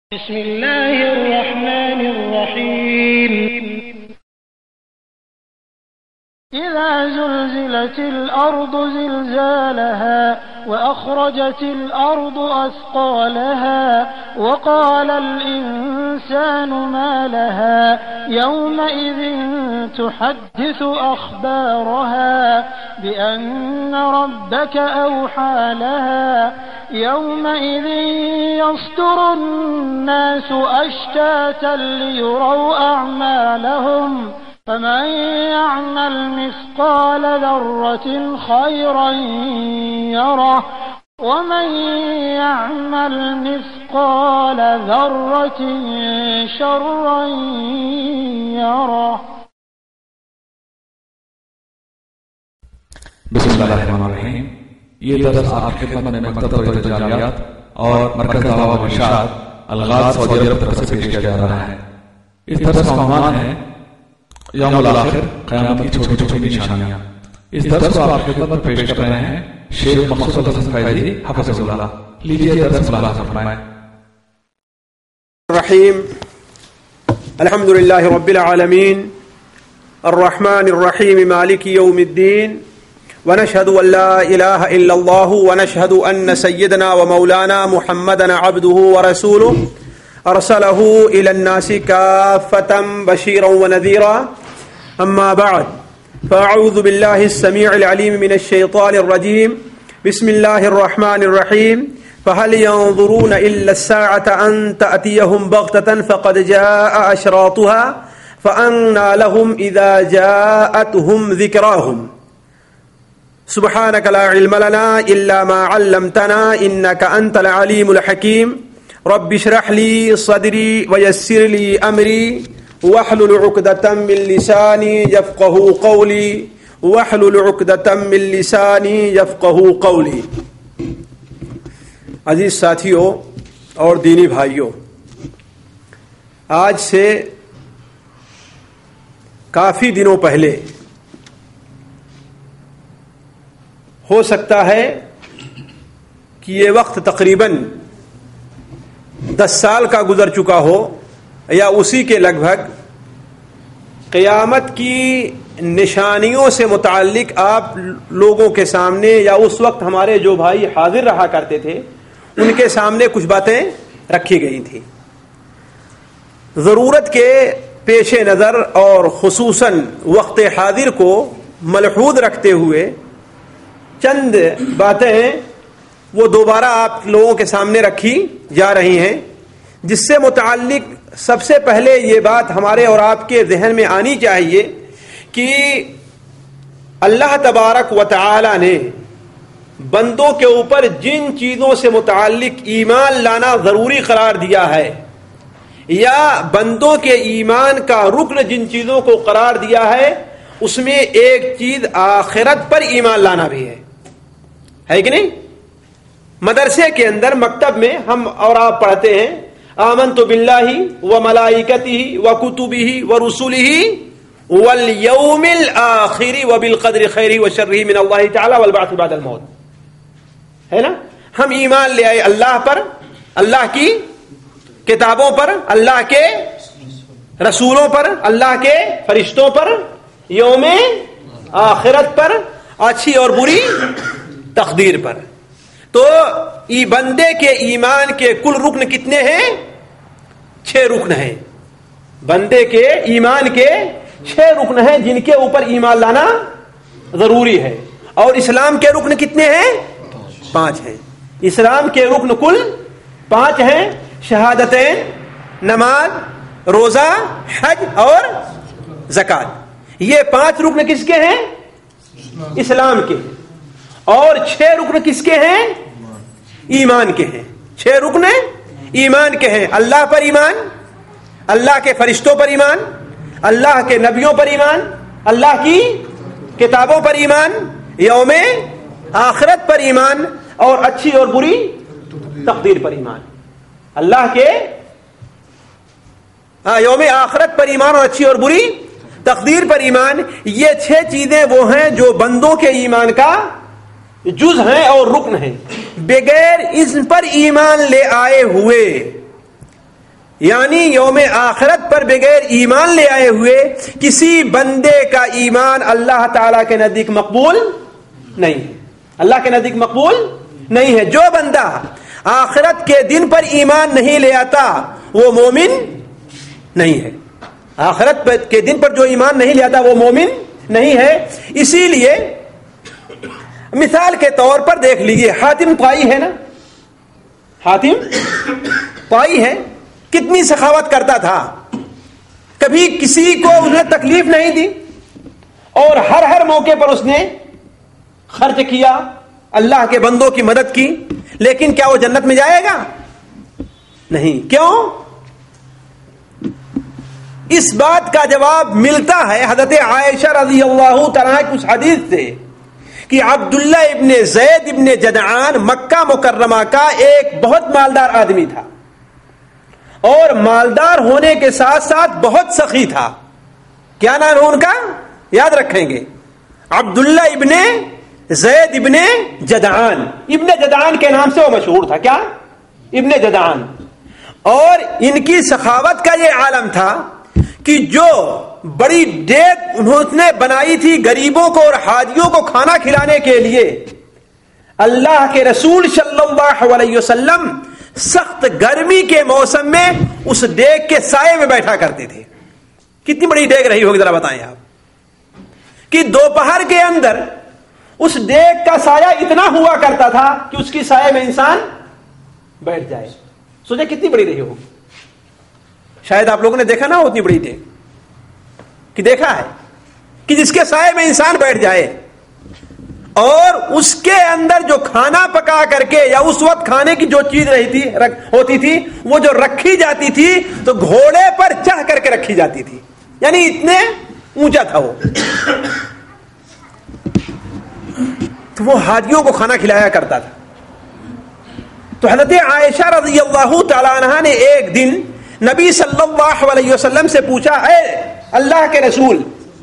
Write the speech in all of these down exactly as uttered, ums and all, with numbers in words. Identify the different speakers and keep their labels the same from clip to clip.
Speaker 1: بسم الله الرحمن الرحيم إذا زلزلت الأرض زلزالها وأخرجت الأرض أثقالها وقال الإنسان ما لها يومئذ تحدث أخبارها بأن ربك أوحى لها يومئذ يصدر الناس أشتاتا ليروا أعمالهم فمن يعمل مثقال ذرة خيرا يره ومن يعمل مثقال ذرة شرا يره.
Speaker 2: بسم اللہ الرحمن الرحیم. یہ درس آپ کی خدمت میں مکتب تجاریات اور مرکز دعوت و ارشاد الغاز سعودی عرب طرف سے پیش کیا جا رہا ہے. اس درس کا عنوان ہے یوم الاخر، قیامت کی چھوٹی چھوٹی نشانیاں. اس درس کو آپ کی خدمت میں پیش کر رہے ہیں شیخ مقصود الحسن فیضی حفظہ اللہ. لیجیے درس ملاحظہ فرمائیں.
Speaker 3: الرحیم الحمد للہ رب العالمین الرحمن الرحیم مالک یوم الدین ونشهد ان لا اله الا الله ونشهد ان سيدنا ومولانا محمدا عبده ورسوله ارسله الى الناس كافة بشيرا ونذيرا. اما بعد فاعوذ بالله السميع العليم من الشيطان الرجيم. بسم الله الرحمن الرحيم. فهل ينظرون الا الساعة ان تأتيهم بغتة فقد جاء اشراطها فأنى لهم اذا جاءتهم ذكراهم. سبحانك لا علم لنا إلا ما علمتنا إنك أنت العليم الحكيم. رب اشرح لي صدري ويسر لي أمري واحلل عقدة من لساني يفقهوا قولي واحلل عقدة من لساني يفقهوا قولي. عزیز ساتھیوں اور دینی بھائیوں، آج سے کافی دنوں پہلے ہو سکتا ہے کہ یہ وقت تقریباً دس سال کا گزر چکا ہو یا اسی کے لگ بھگ، قیامت کی نشانیوں سے متعلق آپ لوگوں کے سامنے یا اس وقت ہمارے جو بھائی حاضر رہا کرتے تھے ان کے سامنے کچھ باتیں رکھی گئی تھیں. ضرورت کے پیش نظر اور خصوصاً وقت حاضر کو ملحوظ رکھتے ہوئے چند باتیں وہ دوبارہ آپ لوگوں کے سامنے رکھی جا رہی ہیں، جس سے متعلق سب سے پہلے یہ بات ہمارے اور آپ کے ذہن میں آنی چاہیے کہ اللہ تبارک و تعالی نے بندوں کے اوپر جن چیزوں سے متعلق ایمان لانا ضروری قرار دیا ہے یا بندوں کے ایمان کا رکن جن چیزوں کو قرار دیا ہے، اس میں ایک چیز آخرت پر ایمان لانا بھی ہے ہے کہ نہیں؟ مدرسے کے اندر، مکتب میں ہم اور آپ پڑھتے ہیں آمنت باللہ و ملائکتہ و کتبہ و رسلہ والیوم الآخر و بالقدر خیرہ و شرہ من اللہ تعالی والبعث بعد الموت. ہے نا؟ ہم ایمان لے آئے اللہ پر، اللہ کی کتابوں پر، اللہ کے رسولوں پر، اللہ کے فرشتوں پر، یوم آخرت پر، اچھی اور بری تقدیر پر. تو ای بندے کے ایمان کے کل رکن کتنے ہیں؟ چھ رکن ہیں. بندے کے ایمان کے چھ رکن ہیں جن کے اوپر ایمان لانا ضروری ہے. اور اسلام کے رکن کتنے ہیں؟ پانچ ہیں. اسلام کے رکن کل پانچ ہیں: شہادتین، نماز، روزہ، حج اور زکات. یہ پانچ رکن کس کے ہیں؟ اسلام کے. اور چھ رکن کس کے ہیں؟ ایمان کے ہیں. چھ رکن ایمان کے ہیں: اللہ پر ایمان، اللہ کے فرشتوں پر ایمان، اللہ کے نبیوں پر ایمان، اللہ کی کتابوں پر ایمان، یوم آخرت پر ایمان اور اچھی اور بری تقدیر پر ایمان. اللہ کے ہاں یوم آخرت پر ایمان اور اچھی اور بری تقدیر پر ایمان. یہ چھ چیزیں وہ ہیں جو بندوں کے ایمان کا جز ہیں اور رکن ہیں. بغیر اس پر ایمان لے آئے ہوئے یعنی یوم آخرت پر بغیر ایمان لے آئے ہوئے کسی بندے کا ایمان اللہ تعالی کے نزدیک مقبول نہیں ہے. اللہ کے نزدیک مقبول نہیں ہے. جو بندہ آخرت کے دن پر ایمان نہیں لے آتا وہ مومن نہیں ہے. آخرت کے دن پر جو ایمان نہیں لے آتا وہ مومن نہیں ہے. اسی لیے مثال کے طور پر دیکھ لیجئے, حاتم طائی ہے نا, حاتم طائی ہے, کتنی سخاوت کرتا تھا, کبھی کسی کو انہیں تکلیف نہیں دی, اور ہر ہر موقع پر اس نے خرچ کیا, اللہ کے بندوں کی مدد کی. لیکن کیا وہ جنت میں جائے گا؟ نہیں. کیوں؟ اس بات کا جواب ملتا ہے حضرت عائشہ رضی اللہ تعالیٰ کی اس حدیث سے کہ عبداللہ ابن زید ابن جدعان مکہ مکرمہ کا ایک بہت مالدار آدمی تھا, اور مالدار ہونے کے ساتھ ساتھ بہت سخی تھا. کیا نام ہے ان کا؟ یاد رکھیں گے, عبداللہ ابن زید ابن جدعان. ابن جدعان کے نام سے وہ مشہور تھا. کیا؟ ابن جدعان. اور ان کی سخاوت کا یہ عالم تھا کہ جو بڑی دیگ انہوں نے بنائی تھی غریبوں کو اور حاجیوں کو کھانا کھلانے کے لیے, اللہ کے رسول صلی اللہ علیہ وسلم سخت گرمی کے موسم میں اس دیگ کے سائے میں بیٹھا کرتے تھے. کتنی بڑی دیگ رہی ہوگی ذرا بتائیں آپ, کہ دوپہر کے اندر اس دیگ کا سایہ اتنا ہوا کرتا تھا کہ اس کی سائے میں انسان بیٹھ جائے. سوچے کتنی بڑی رہی ہوگی. شاید آپ لوگوں نے دیکھا نہ ہو اتنی بڑی دیگ, کہ دیکھا ہے کہ جس کے سائے میں انسان بیٹھ جائے, اور اس کے اندر جو کھانا پکا کر کے یا اس وقت کھانے کی جو چیز رہی تھی ہوتی تھی وہ جو رکھی جاتی تھی تو گھوڑے پر چڑھ کر کے رکھی جاتی تھی, یعنی اتنے اونچا تھا وہ. تو وہ حاجیوں کو کھانا کھلایا کرتا تھا. تو حضرت عائشہ رضی اللہ تعالی عنہا نے ایک دن نبی صلی اللہ علیہ وسلم سے پوچھا, اے اللہ کے رسول,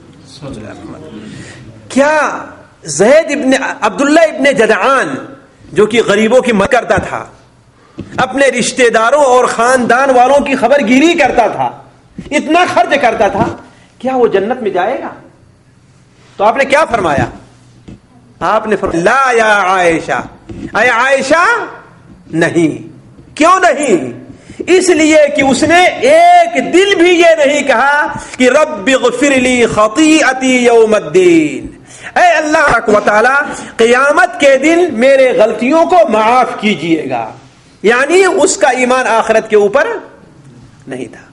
Speaker 3: کیا زید ابن عبداللہ ابن جدعان جو کہ غریبوں کی مدد کرتا تھا, اپنے رشتہ داروں اور خاندان والوں کی خبر گیری کرتا تھا, اتنا خرچ کرتا تھا, کیا وہ جنت میں جائے گا؟ تو آپ نے کیا فرمایا؟ آپ نے فرمایا لا یا عائشہ, اے عائشہ نہیں. کیوں نہیں؟ اس لیے کہ اس نے ایک دن بھی یہ نہیں کہا کہ رب اغفر لی خطیئتی یوم الدین, اے اللہ و تعالی قیامت کے دن میرے غلطیوں کو معاف کیجئے گا. یعنی اس کا ایمان آخرت کے اوپر نہیں تھا.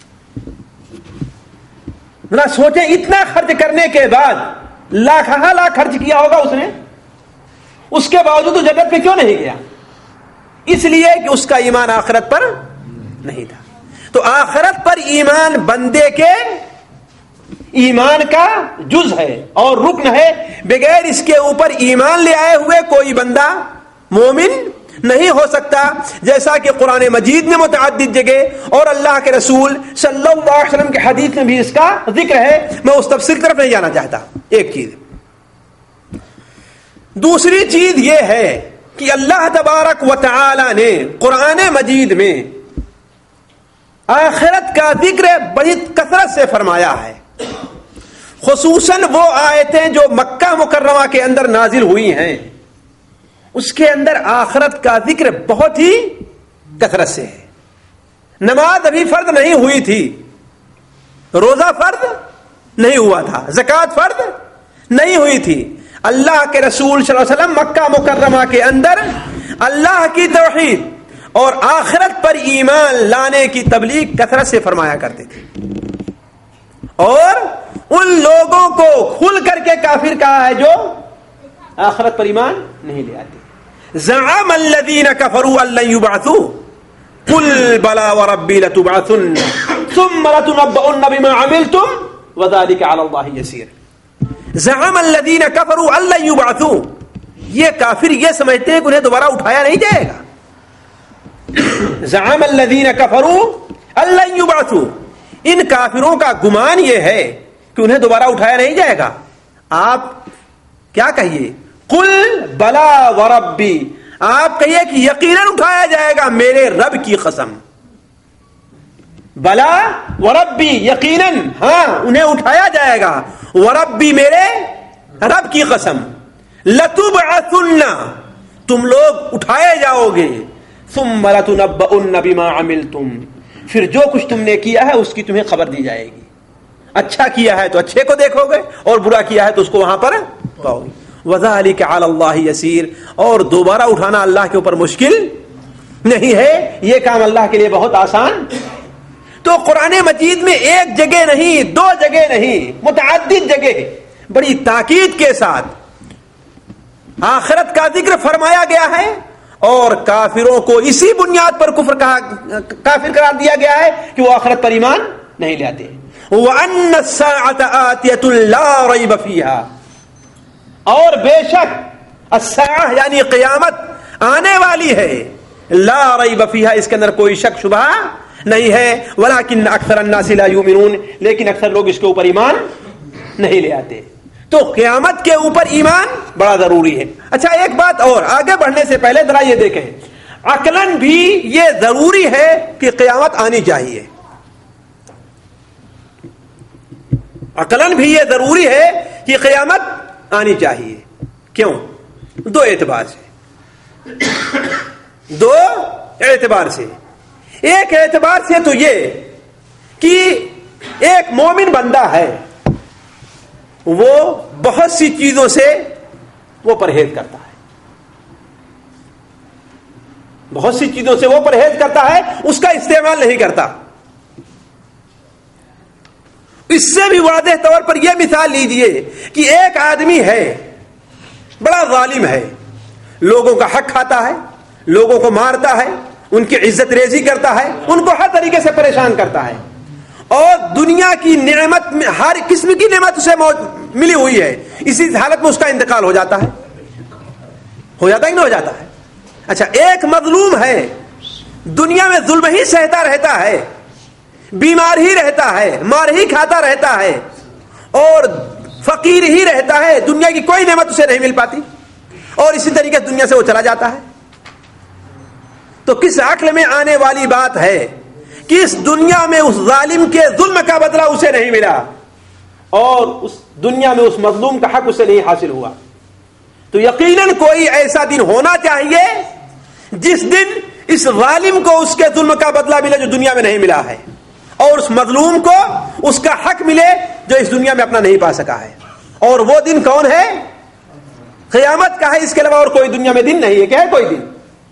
Speaker 3: ذرا سوچیں, اتنا خرچ کرنے کے بعد لاکھ لاکھ خرچ کیا ہوگا اس نے, اس کے باوجود وہ جنت میں کیوں نہیں گیا؟ اس لیے کہ اس کا ایمان آخرت پر نہیں تھا. تو آخرت پر ایمان بندے کے ایمان کا جز ہے اور رکن ہے. بغیر اس کے اوپر ایمان لے آئے ہوئے کوئی بندہ مومن نہیں ہو سکتا. جیسا کہ قرآن مجید میں متعدد جگہ اور اللہ کے رسول صلی اللہ علیہ وسلم کے حدیث میں بھی اس کا ذکر ہے. میں اس تفصیل کی طرف نہیں جانا چاہتا. ایک چیز. دوسری چیز یہ ہے کہ اللہ تبارک و تعالی نے قرآن مجید میں آخرت کا ذکر بڑی کثرت سے فرمایا ہے. خصوصاً وہ آیتیں جو مکہ مکرمہ کے اندر نازل ہوئی ہیں اس کے اندر آخرت کا ذکر بہت ہی کثرت سے ہے. نماز ابھی فرض نہیں ہوئی تھی, روزہ فرض نہیں ہوا تھا, زکوٰۃ فرض نہیں ہوئی تھی. اللہ کے رسول صلی اللہ علیہ وسلم مکہ مکرمہ کے اندر اللہ کی توحید اور آخرت پر ایمان لانے کی تبلیغ کثرت سے فرمایا کرتے تھے, اور ان لوگوں کو کھل کر کے کافر کہا ہے جو آخرت پر ایمان نہیں لے آتے. زعم الذین کفروا ان لن یبعثوا قل بلا وربی لتبعثن ثم لتنبؤن بما عملتم وذلك علی اللہ یسیر. زعم الذین کفروا ان لن یبعثوا, یہ کافر یہ سمجھتے ہیں کہ انہیں دوبارہ اٹھایا نہیں جائے گا. زعم الذین کفروا ان لن یبعثوا, ان کافروں کا گمان یہ ہے کہ انہیں دوبارہ اٹھایا نہیں جائے گا. آپ کیا کہیے؟ قل بلا وربی, آپ کہیے کہ یقیناً اٹھایا جائے گا میرے رب کی قسم. بلا وربی، یقیناً ہاں انہیں اٹھایا جائے گا، وربی میرے رب کی قسم، لتبعثن تم لوگ اٹھائے جاؤ گے، ثم لتنبؤن بما عملتم پھر جو کچھ تم نے کیا ہے اس کی تمہیں خبر دی جائے گی. اچھا کیا ہے تو اچھے کو دیکھو گے اور برا کیا ہے تو اس کو وہاں پر پاؤ گے. وذالک علی اللہ یسیر، اور دوبارہ اٹھانا اللہ کے اوپر مشکل نہیں ہے، یہ کام اللہ کے لیے بہت آسان. تو قرآن مجید میں ایک جگہ نہیں، دو جگہ نہیں، متعدد جگہ بڑی تاکید کے ساتھ آخرت کا ذکر فرمایا گیا ہے، اور کافروں کو اسی بنیاد پر کفر کہا کافر قرار دیا گیا ہے کہ وہ آخرت پر ایمان نہیں لاتے. وَأَنَّ السَّاعَةَ آتِيَةٌ لَا رَيْبَ فِيهَا، اور بے شک الساعہ یعنی قیامت آنے والی ہے، لا ریب فیہا اس کے اندر کوئی شک شبہ نہیں ہے، ولیکن اکثر الناس لا یؤمنون لیکن اکثر لوگ اس کے اوپر ایمان نہیں لے آتے. تو قیامت کے اوپر ایمان بڑا ضروری ہے. اچھا ایک بات اور، آگے بڑھنے سے پہلے ذرا یہ دیکھیں، عقلاً بھی یہ ضروری ہے کہ قیامت آنی چاہیے. عقلاً بھی یہ ضروری ہے کہ قیامت آنی چاہیے. کیوں؟ دو اعتبار سے دو اعتبار سے ایک اعتبار سے تو یہ کہ ایک مومن بندہ ہے، وہ بہت سی چیزوں سے وہ پرہیز کرتا ہے، بہت سی چیزوں سے وہ پرہیز کرتا ہے، اس کا استعمال نہیں کرتا. اس سے بھی واضح طور پر یہ مثال لیجئے کہ ایک آدمی ہے بڑا ظالم ہے، لوگوں کا حق کھاتا ہے، لوگوں کو مارتا ہے، ان کی عزت ریزی کرتا ہے، ان کو ہر طریقے سے پریشان کرتا ہے، اور دنیا کی نعمت میں ہر قسم کی نعمت اسے ملی ہوئی ہے. اسی حالت میں اس کا انتقال ہو جاتا ہے ہو جاتا ہی نہیں ہو جاتا ہے. اچھا ایک مظلوم ہے، دنیا میں ظلم ہی سہتا رہتا ہے، بیمار ہی رہتا ہے، مار ہی کھاتا رہتا ہے، اور فقیر ہی رہتا ہے، دنیا کی کوئی نعمت اسے نہیں مل پاتی، اور اسی طریقے سے دنیا سے وہ چلا جاتا ہے. تو کس عقل میں آنے والی بات ہے کہ اس دنیا میں اس ظالم کے ظلم کا بدلہ اسے نہیں ملا، اور اس دنیا میں اس مظلوم کا حق اسے نہیں حاصل ہوا. تو یقیناً کوئی ایسا دن ہونا چاہیے جس دن اس ظالم کو اس کے ظلم کا بدلہ ملے جو دنیا میں نہیں ملا ہے، اور اس مظلوم کو اس کا حق ملے جو اس دنیا میں اپنا نہیں پا سکا ہے. اور وہ دن کون ہے؟ قیامت کا ہے، اس کے علاوہ اور کوئی دنیا میں دن نہیں ہے. کیا ہے کوئی دن؟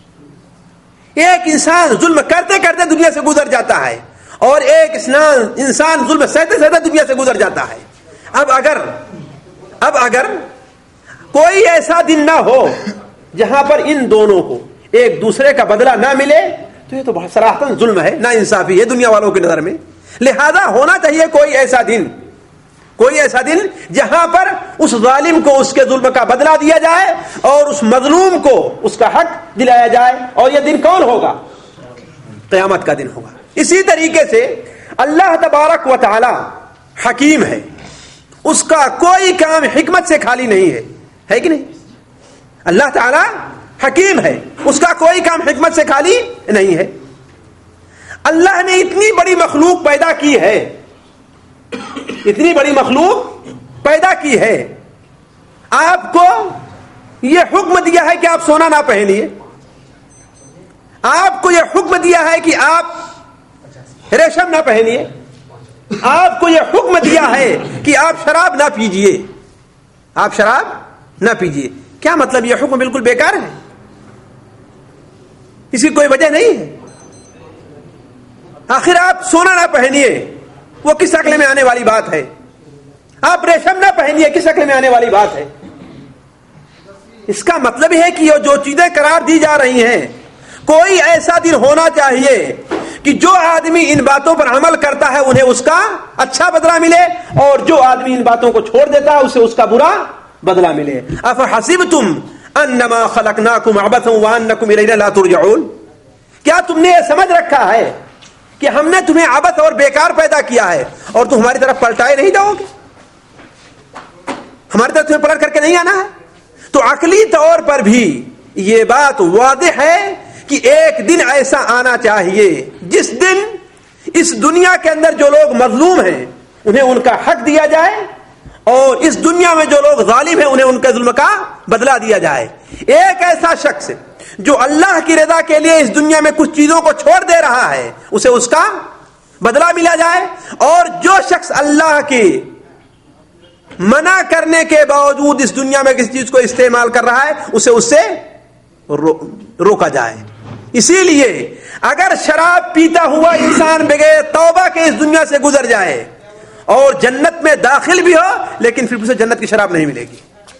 Speaker 3: ایک انسان ظلم کرتے کرتے دنیا سے گزر جاتا ہے، اور ایک انسان ظلم سہتے سہتے دنیا سے گزر جاتا ہے. اب اگر اب اگر کوئی ایسا دن نہ ہو جہاں پر ان دونوں کو ایک دوسرے کا بدلہ نہ ملے تو یہ تو بہت صراحتاً ظلم ہے، نا انصافی ہے دنیا والوں کی نظر میں. لہذا ہونا چاہیے کوئی ایسا دن کوئی ایسا دن جہاں پر اس ظالم کو اس کے ظلم کا بدلہ دیا جائے اور اس مظلوم کو اس کا حق دلایا جائے. اور یہ دن کون ہوگا؟ قیامت کا دن ہوگا. اسی طریقے سے اللہ تبارک و تعالی حکیم ہے، اس کا کوئی کام حکمت سے خالی نہیں ہے، ہے کہ نہیں؟ اللہ تعالی حکیم ہے، اس کا کوئی کام حکمت سے خالی نہیں ہے. اللہ نے اتنی بڑی مخلوق پیدا کی ہے اتنی بڑی مخلوق پیدا کی ہے آپ کو یہ حکم دیا ہے کہ آپ سونا نہ پہنیے، آپ کو یہ حکم دیا ہے کہ آپ ریشم نہ پہنیے، آپ کو یہ حکم دیا ہے کہ آپ شراب نہ پیجیے آپ شراب نہ پیجیے. کیا مطلب؟ یہ حکم بالکل بیکار ہے، اس کی کوئی وجہ نہیں ہے. آخر آپ سونا نہ پہنیے، وہ کس عقل میں آنے والی بات ہے؟ آپ ریشم نہ پہنیے، کس عقل میں آنے والی بات ہے؟ اس کا مطلب ہے کہ یہ جو چیزیں قرار دی جا رہی ہیں، کوئی ایسا دن ہونا چاہیے کہ جو آدمی ان باتوں پر عمل کرتا ہے انہیں اس کا اچھا بدلہ ملے، اور جو آدمی ان باتوں کو چھوڑ دیتا ہے اسے اس کا برا بدلہ ملے. افحسبتم انما خلقناکم عبثا وانکم الینا لا ترجعون، کیا تم نے یہ سمجھ رکھا ہے کہ ہم نے تمہیں عبث اور بیکار پیدا کیا ہے اور تم ہماری طرف پلٹائے نہیں جاؤ گے؟ ہماری طرف تمہیں پلٹ کر کے نہیں آنا ہے؟ تو عقلی طور پر بھی یہ بات واضح ہے کہ ایک دن ایسا آنا چاہیے جس دن اس دنیا کے اندر جو لوگ مظلوم ہیں انہیں ان کا حق دیا جائے، اور اس دنیا میں جو لوگ ظالم ہیں انہیں ان کے ظلم کا بدلہ دیا جائے۔ ایک ایسا شخص جو اللہ کی رضا کے لیے اس دنیا میں کچھ چیزوں کو چھوڑ دے رہا ہے اسے اس کا بدلہ ملا جائے، اور جو شخص اللہ کی منع کرنے کے باوجود اس دنیا میں کسی چیز کو استعمال کر رہا ہے اسے اس سے رو روکا جائے۔ اسی لیے اگر شراب پیتا ہوا انسان بغیر توبہ کے اس دنیا سے گزر جائے اور جنت میں داخل بھی ہو لیکن پھر اسے جنت کی شراب نہیں ملے گی،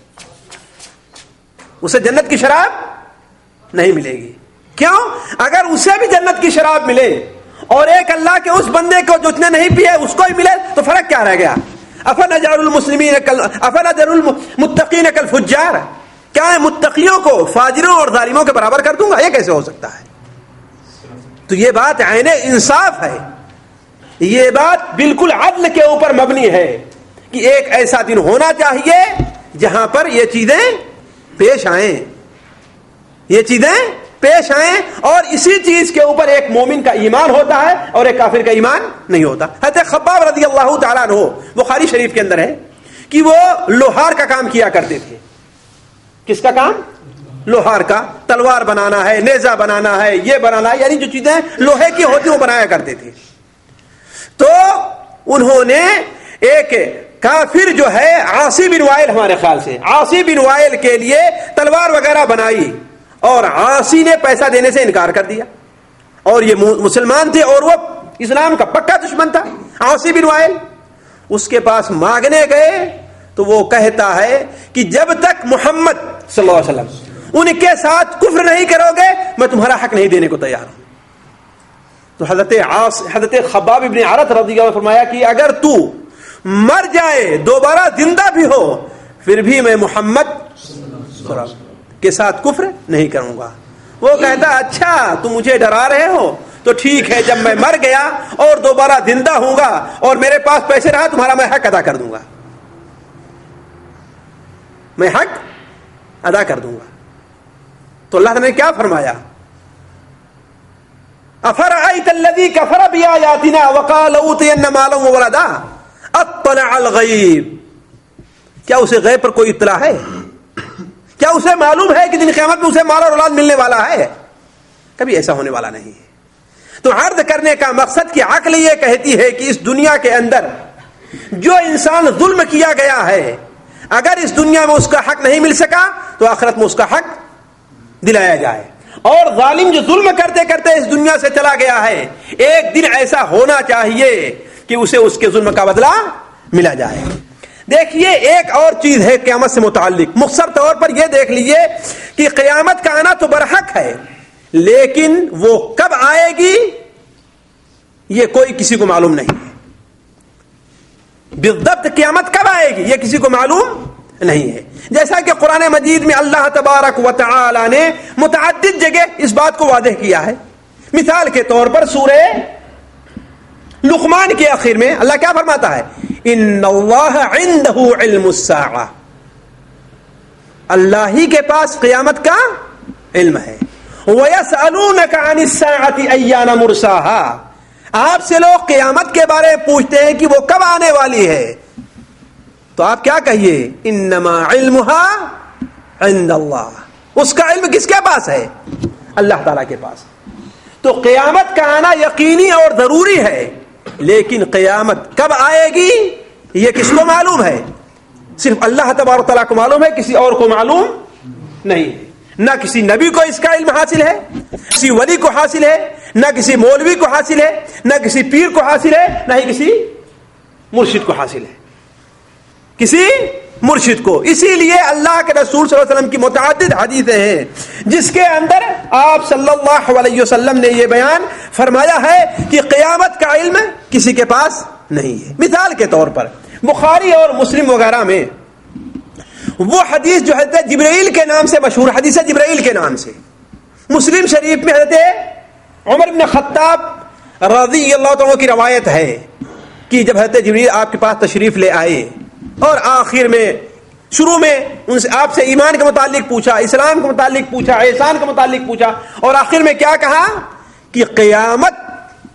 Speaker 3: اسے جنت کی شراب نہیں ملے گی۔ کیوں؟ اگر اسے بھی جنت کی شراب ملے اور ایک اللہ کے اس بندے کو جو اتنے نہیں پیے اس کو ہی ملے تو فرق کیا رہ گیا؟ افنجعل المسلمین کل افنجعل المتقین کالفجار، کیا متقیوں کو فاجروں اور ظالموں کے برابر کر دوں گا؟ یہ کیسے ہو سکتا ہے؟ تو یہ بات عین انصاف ہے، یہ بات بالکل عدل کے اوپر مبنی ہے کہ ایک ایسا دن ہونا چاہیے جہاں پر یہ چیزیں پیش آئیں، یہ چیزیں پیش آئیں، اور اسی چیز کے اوپر ایک مومن کا ایمان ہوتا ہے اور ایک کافر کا ایمان نہیں ہوتا۔ حضرت خباب رضی اللہ تعالیٰ عنہ بخاری شریف کے اندر ہے کہ وہ لوہار کا کام کیا کرتے تھے۔ کس کا کام؟ لوہار کا، تلوار بنانا ہے، نیزہ بنانا ہے، یہ بنانا ہے، یعنی جو چیزیں لوہے کی ہوتی وہ بنایا کرتے تھے۔ تو انہوں نے ایک کافر جو ہے عاصی بن وائل، ہمارے خیال سے عاصی بن وائل کے لیے تلوار وغیرہ بنائی، اور عاصی نے پیسہ دینے سے انکار کر دیا، اور یہ مسلمان تھے اور وہ اسلام کا پکا دشمن تھا عاصی بن وائل۔ اس کے پاس مانگنے گئے تو وہ کہتا ہے کہ جب تک محمد صلی اللہ علیہ وسلم ان کے ساتھ کفر نہیں کرو گے میں تمہارا حق نہیں دینے کو تیار ہوں۔ تو حضرت عاص حضرت خباب ابن عرت رضی اللہ عنہ فرمایا کہ اگر تو مر جائے دوبارہ زندہ بھی ہو پھر بھی میں محمد کے ساتھ کفر نہیں کروں گا۔ وہ کہتا اچھا تم مجھے ڈرا رہے ہو تو ٹھیک ہے، جب میں مر گیا اور دوبارہ زندہ ہوں گا اور میرے پاس پیسے رہا تمہارا میں حق ادا کر دوں گا، میں حق ادا کر دوں گا۔ تو اللہ نے کیا فرمایا؟ افرأيت الذي كفر بآياتنا وقال اوتين مالا وولدا اطلع الغیب، کیا اسے غیب پر کوئی اطلاع ہے؟ کیا اسے معلوم ہے کہ دن قیامت میں اسے مال اور اولاد ملنے والا ہے؟ کبھی ایسا ہونے والا نہیں ہے۔ تو عرض کرنے کا مقصد کہ عقل یہ کہتی ہے کہ اس دنیا کے اندر جو انسان ظلم کیا گیا ہے اگر اس دنیا میں اس کا حق نہیں مل سکا تو آخرت میں اس کا حق دلایا جائے، اور ظالم جو ظلم کرتے کرتے اس دنیا سے چلا گیا ہے ایک دن ایسا ہونا چاہیے کہ اسے اس کے ظلم کا بدلہ ملا جائے۔ دیکھیے ایک اور چیز ہے قیامت سے متعلق، مختصر طور پر یہ دیکھ لیجئے کہ قیامت کا آنا تو برحق ہے لیکن وہ کب آئے گی یہ کوئی کسی کو معلوم نہیں ہے۔ بالضبط قیامت کب آئے گی یہ کسی کو معلوم نہیں ہے، جیسا کہ قرآن مجید میں اللہ تبارک و تعالی نے متعدد جگہ اس بات کو واضح کیا ہے۔ مثال کے طور پر سورہ لقمان کے آخر میں اللہ کیا فرماتا ہے؟ ان اللہ عنده علم الساعہ، اللہ ہی کے پاس قیامت کا علم ہے۔ وَيَسْأَلُونَكَ عَنِ السَّاعَةِ أَيَّانَ مُرْسَاهَا، آپ سے لوگ قیامت کے بارے میں پوچھتے ہیں کہ وہ کب آنے والی ہے، تو آپ کیا کہیے؟ انما علمها عند اللہ، اس کا علم کس کے پاس ہے؟ اللہ تعالی کے پاس۔ تو قیامت کا آنا یقینی اور ضروری ہے لیکن قیامت کب آئے گی یہ کس کو معلوم ہے؟ صرف اللہ تبارک و تعالیٰ کو معلوم ہے، کسی اور کو معلوم نہیں ہے۔ نہ کسی نبی کو اس کا علم حاصل ہے، کسی ولی کو حاصل ہے، نہ کسی مولوی کو حاصل ہے، نہ کسی پیر کو حاصل ہے، نہ ہی کسی مرشد کو حاصل ہے، کسی مرشد کو۔ اسی لیے اللہ کے رسول صلی اللہ علیہ وسلم کی متعدد حدیثیں ہیں جس کے اندر آپ صلی اللہ علیہ وسلم نے یہ بیان فرمایا ہے کہ قیامت کا علم کسی کے پاس نہیں ہے۔ مثال کے طور پر بخاری اور مسلم وغیرہ میں وہ حدیث جو حضرت جبرائیل کے نام سے مشہور حدیث ہے، جبرائیل کے نام سے، مسلم شریف میں حضرت عمر بن خطاب رضی اللہ عنہ کی روایت ہے کہ جب حضرت جبرائیل آپ کے پاس تشریف لے آئے اور آخر میں شروع میں ان سے آپ سے ایمان کے متعلق پوچھا، اسلام کے متعلق پوچھا، احسان کے متعلق پوچھا، اور آخر میں کیا کہا کہ قیامت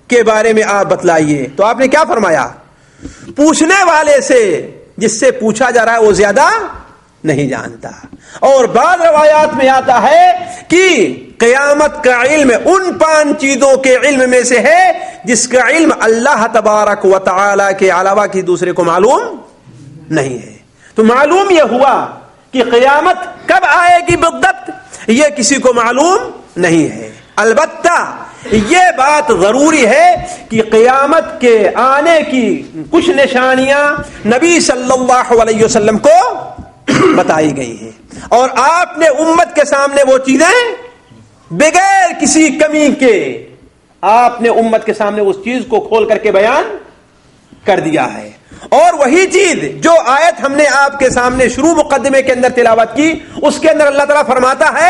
Speaker 3: کے بارے میں آپ بتلائیے. تو آپ نے کیا فرمایا؟ پوچھنے والے سے جس سے پوچھا جا رہا ہے وہ زیادہ نہیں جانتا. اور بعض روایات میں آتا ہے کہ قیامت کا علم ان پانچ چیزوں کے علم میں سے ہے جس کا علم اللہ تبارک و تعالی کے علاوہ کی دوسرے کو معلوم نہیں ہے. تو معلوم یہ ہوا کہ قیامت کب آئے گی بالضبط یہ کسی کو معلوم نہیں ہے. البتہ یہ بات ضروری ہے کہ قیامت کے آنے کی کچھ نشانیاں نبی صلی اللہ علیہ وسلم کو بتائی گئی ہیں اور آپ نے امت کے سامنے وہ چیزیں بغیر کسی کمی کے آپ نے امت کے سامنے اس چیز کو کھول کر کے بیان کر دیا ہے. اور وہی چیز جو آیت ہم نے آپ کے سامنے شروع مقدمے کے اندر تلاوت کی اس کے اندر اللہ تعالیٰ فرماتا ہے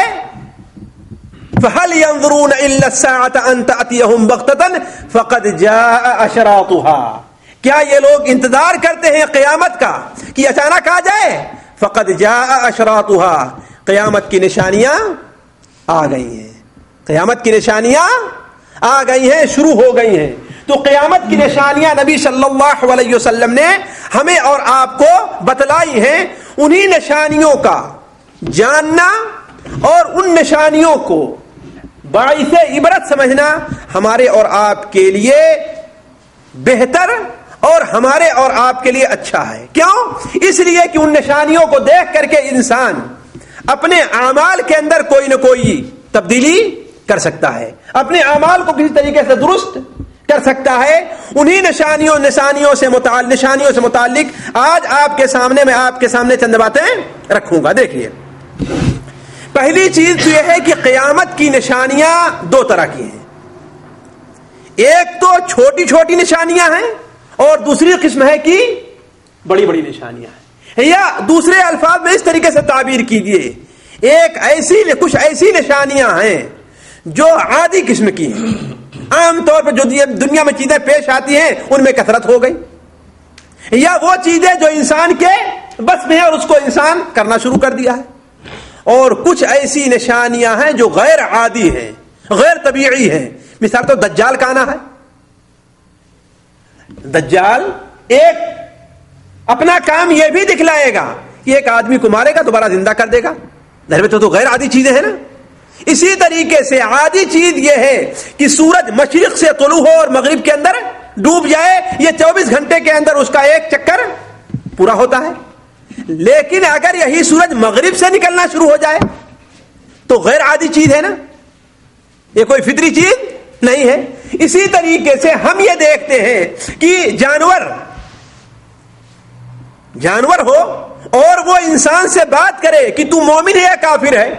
Speaker 3: فَهَلْ يَنظُرُونَ إِلَّا السَّاعَةَ أَن تَأْتِيَهُمْ بَغْتَةً فَقَدْ جَاءَ أَشْرَاطُهَا. کیا یہ لوگ انتظار کرتے ہیں قیامت کا کہ اچانک آ جائے؟ فَقَدْ جَاءَ أَشْرَاطُهَا. قیامت کی نشانیاں آ گئی ہیں. قیامت کی نشانیاں آ گئی ہیں, شروع ہو گئی ہیں. تو قیامت کی نشانیاں نبی صلی اللہ علیہ وسلم نے ہمیں اور آپ کو بتلائی ہیں. انہی نشانیوں کا جاننا اور ان نشانیوں کو باعث عبرت سمجھنا ہمارے اور آپ کے لیے بہتر اور ہمارے اور آپ کے لیے اچھا ہے. کیوں؟ اس لیے کہ ان نشانیوں کو دیکھ کر کے انسان اپنے اعمال کے اندر کوئی نہ کوئی تبدیلی کر سکتا ہے, اپنے اعمال کو کسی طریقے سے درست کر سکتا ہے. انہی نشانیوں نشانیوں سے متعلق نشانیوں سے متعلق آج آپ کے سامنے میں آپ کے سامنے چند باتیں رکھوں گا. دیکھیے, پہلی چیز تو یہ ہے کہ قیامت کی نشانیاں دو طرح کی ہیں. ایک تو چھوٹی چھوٹی نشانیاں ہیں اور دوسری قسم ہے کہ بڑی بڑی نشانیاں ہیں. یا دوسرے الفاظ میں اس طریقے سے تعبیر کیجیے, ایک ایسی کچھ ایسی نشانیاں ہیں جو عادی قسم کی ہیں, عام طور پر جو دنیا میں چیزیں پیش آتی ہیں ان میں کثرت ہو گئی, یا وہ چیزیں جو انسان کے بس میں ہے اور اس کو انسان کرنا شروع کر دیا ہے. اور کچھ ایسی نشانیاں ہیں جو غیر عادی ہیں, غیر طبیعی ہیں. مثال تو دجال کا آنا ہے. دجال ایک اپنا کام یہ بھی دکھلائے گا کہ ایک آدمی کو مارے گا دوبارہ زندہ کر دے گا. دھرم تو, تو غیر عادی چیزیں ہیں نا. اسی طریقے سے عادی چیز یہ ہے کہ سورج مشرق سے طلوع ہو اور مغرب کے اندر ڈوب جائے, یہ چوبیس گھنٹے کے اندر اس کا ایک چکر پورا ہوتا ہے. لیکن اگر یہی سورج مغرب سے نکلنا شروع ہو جائے تو غیر عادی چیز ہے نا, یہ کوئی فطری چیز نہیں ہے. اسی طریقے سے ہم یہ دیکھتے ہیں کہ جانور جانور ہو اور وہ انسان سے بات کرے کہ تو مومن ہے یا کافر ہے,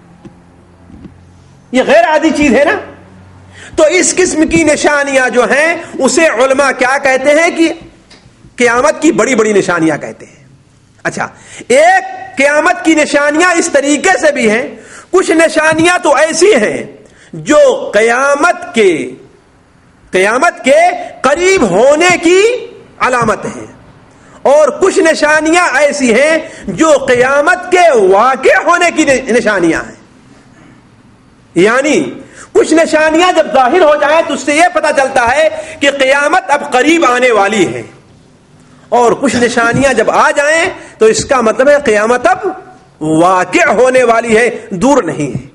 Speaker 3: یہ غیر عادی چیز ہے نا. تو اس قسم کی نشانیاں جو ہیں اسے علماء کیا کہتے ہیں کہ قیامت کی بڑی بڑی نشانیاں کہتے ہیں. اچھا, ایک قیامت کی نشانیاں اس طریقے سے بھی ہیں, کچھ نشانیاں تو ایسی ہیں جو قیامت کے قیامت کے قریب ہونے کی علامت ہیں, اور کچھ نشانیاں ایسی ہیں جو قیامت کے واقع ہونے کی نشانیاں ہیں. یعنی کچھ نشانیاں جب ظاہر ہو جائیں تو اس سے یہ پتہ چلتا ہے کہ قیامت اب قریب آنے والی ہے, اور کچھ نشانیاں جب آ جائیں تو اس کا مطلب ہے قیامت اب واقع ہونے والی ہے, دور نہیں ہے.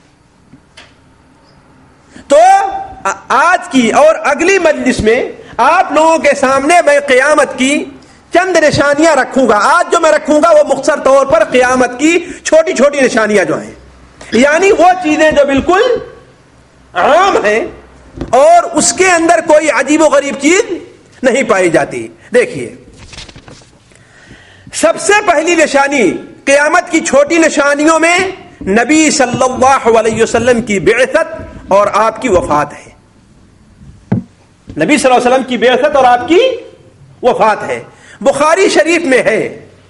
Speaker 3: تو آج کی اور اگلی مجلس میں آپ لوگوں کے سامنے میں قیامت کی چند نشانیاں رکھوں گا. آج جو میں رکھوں گا وہ مختصر طور پر قیامت کی چھوٹی چھوٹی نشانیاں جو ہیں, یعنی وہ چیزیں جو بالکل عام ہیں اور اس کے اندر کوئی عجیب و غریب چیز نہیں پائی جاتی. دیکھیے, سب سے پہلی نشانی قیامت کی چھوٹی نشانیوں میں نبی صلی اللہ علیہ وسلم کی بعثت اور آپ کی وفات ہے. نبی صلی اللہ علیہ وسلم کی بعثت اور آپ کی وفات ہے. بخاری شریف میں ہے,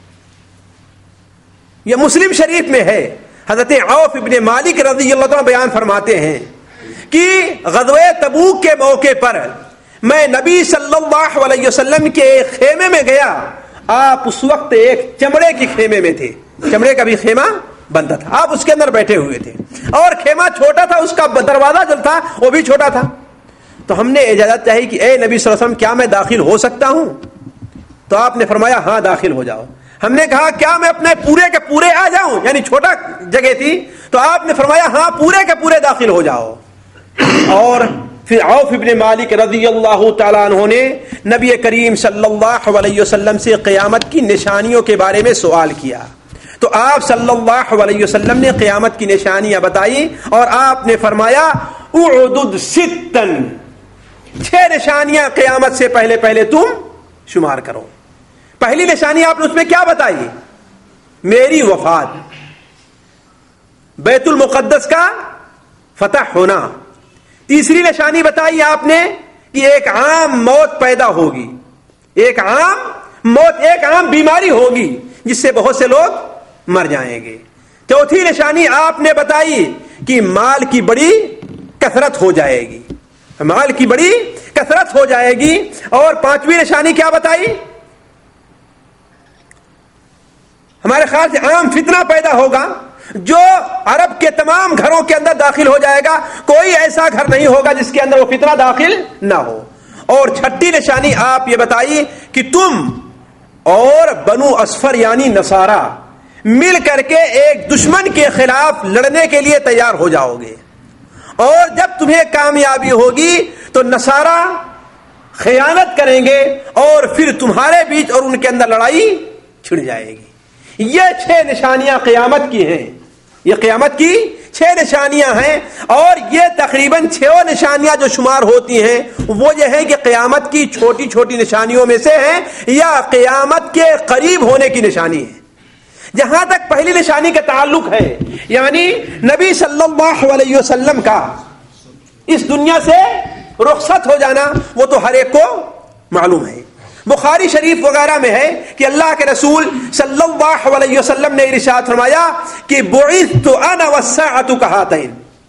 Speaker 3: یہ مسلم شریف میں ہے. حضرت عوف ابن مالک رضی اللہ عنہ بیان فرماتے ہیں کہ غزوہ تبوک کے موقع پر میں نبی صلی اللہ علیہ وسلم کے ایک خیمے میں گیا. آپ اس وقت ایک چمڑے کی خیمے میں تھے, چمڑے کا بھی خیمہ بنتا تھا, آپ اس کے اندر بیٹھے ہوئے تھے, اور خیمہ چھوٹا تھا, اس کا دروازہ جو تھا وہ بھی چھوٹا تھا. تو ہم نے اجازت چاہی کہ اے نبی صلی اللہ علیہ وسلم کیا میں داخل ہو سکتا ہوں؟ تو آپ نے فرمایا ہاں داخل ہو جاؤ. ہم نے کہا کیا میں اپنے پورے کے پورے آ جاؤں؟ یعنی چھوٹا جگہ تھی. تو آپ نے فرمایا ہاں پورے کے پورے داخل ہو جاؤ. اور پھر عوف ابن مالک رضی اللہ تعالیٰ عنہ نے نبی کریم صلی اللہ علیہ وسلم سے قیامت کی نشانیوں کے بارے میں سوال کیا. تو آپ صلی اللہ علیہ وسلم نے قیامت کی نشانیاں بتائی اور آپ نے فرمایا اعدد ستن، چھ نشانیاں قیامت سے پہلے پہلے تم شمار کرو. پہلی نشانی آپ نے اس میں کیا بتائی؟ میری وفات، بیت المقدس کا فتح ہونا. تیسری نشانی بتائی آپ نے کہ ایک عام موت پیدا ہوگی، ایک عام موت، ایک عام بیماری ہوگی جس سے بہت سے لوگ مر جائیں گے. چوتھی نشانی آپ نے بتائی کہ مال کی بڑی کثرت ہو جائے گی، مال کی بڑی کثرت ہو جائے گی. اور پانچویں نشانی کیا بتائی؟ ہمارے خیال سے عام فتنہ پیدا ہوگا جو عرب کے تمام گھروں کے اندر داخل ہو جائے گا. کوئی ایسا گھر نہیں ہوگا جس کے اندر وہ فتنہ داخل نہ ہو. اور چھٹی نشانی آپ یہ بتائی کہ تم اور بنو اصفر یعنی نصارہ مل کر کے ایک دشمن کے خلاف لڑنے کے لیے تیار ہو جاؤ گے، اور جب تمہیں کامیابی ہوگی تو نصارہ خیانت کریں گے اور پھر تمہارے بیچ اور ان کے اندر لڑائی چھڑ جائے گی. یہ چھ نشانیاں قیامت کی ہیں، یہ قیامت کی چھ نشانیاں ہیں. اور یہ تقریباً چھ نشانیاں جو شمار ہوتی ہیں وہ یہ ہے کہ قیامت کی چھوٹی چھوٹی نشانیوں میں سے ہیں یا قیامت کے قریب ہونے کی نشانی ہے. جہاں تک پہلی نشانی کا تعلق ہے یعنی نبی صلی اللہ علیہ وسلم کا اس دنیا سے رخصت ہو جانا، وہ تو ہر ایک کو معلوم ہے. بخاری شریف وغیرہ میں ہے کہ اللہ کے رسول صلی اللہ علیہ وسلم نے ارشاد فرمایا کہ بعثت انا والساعۃ کہاتین،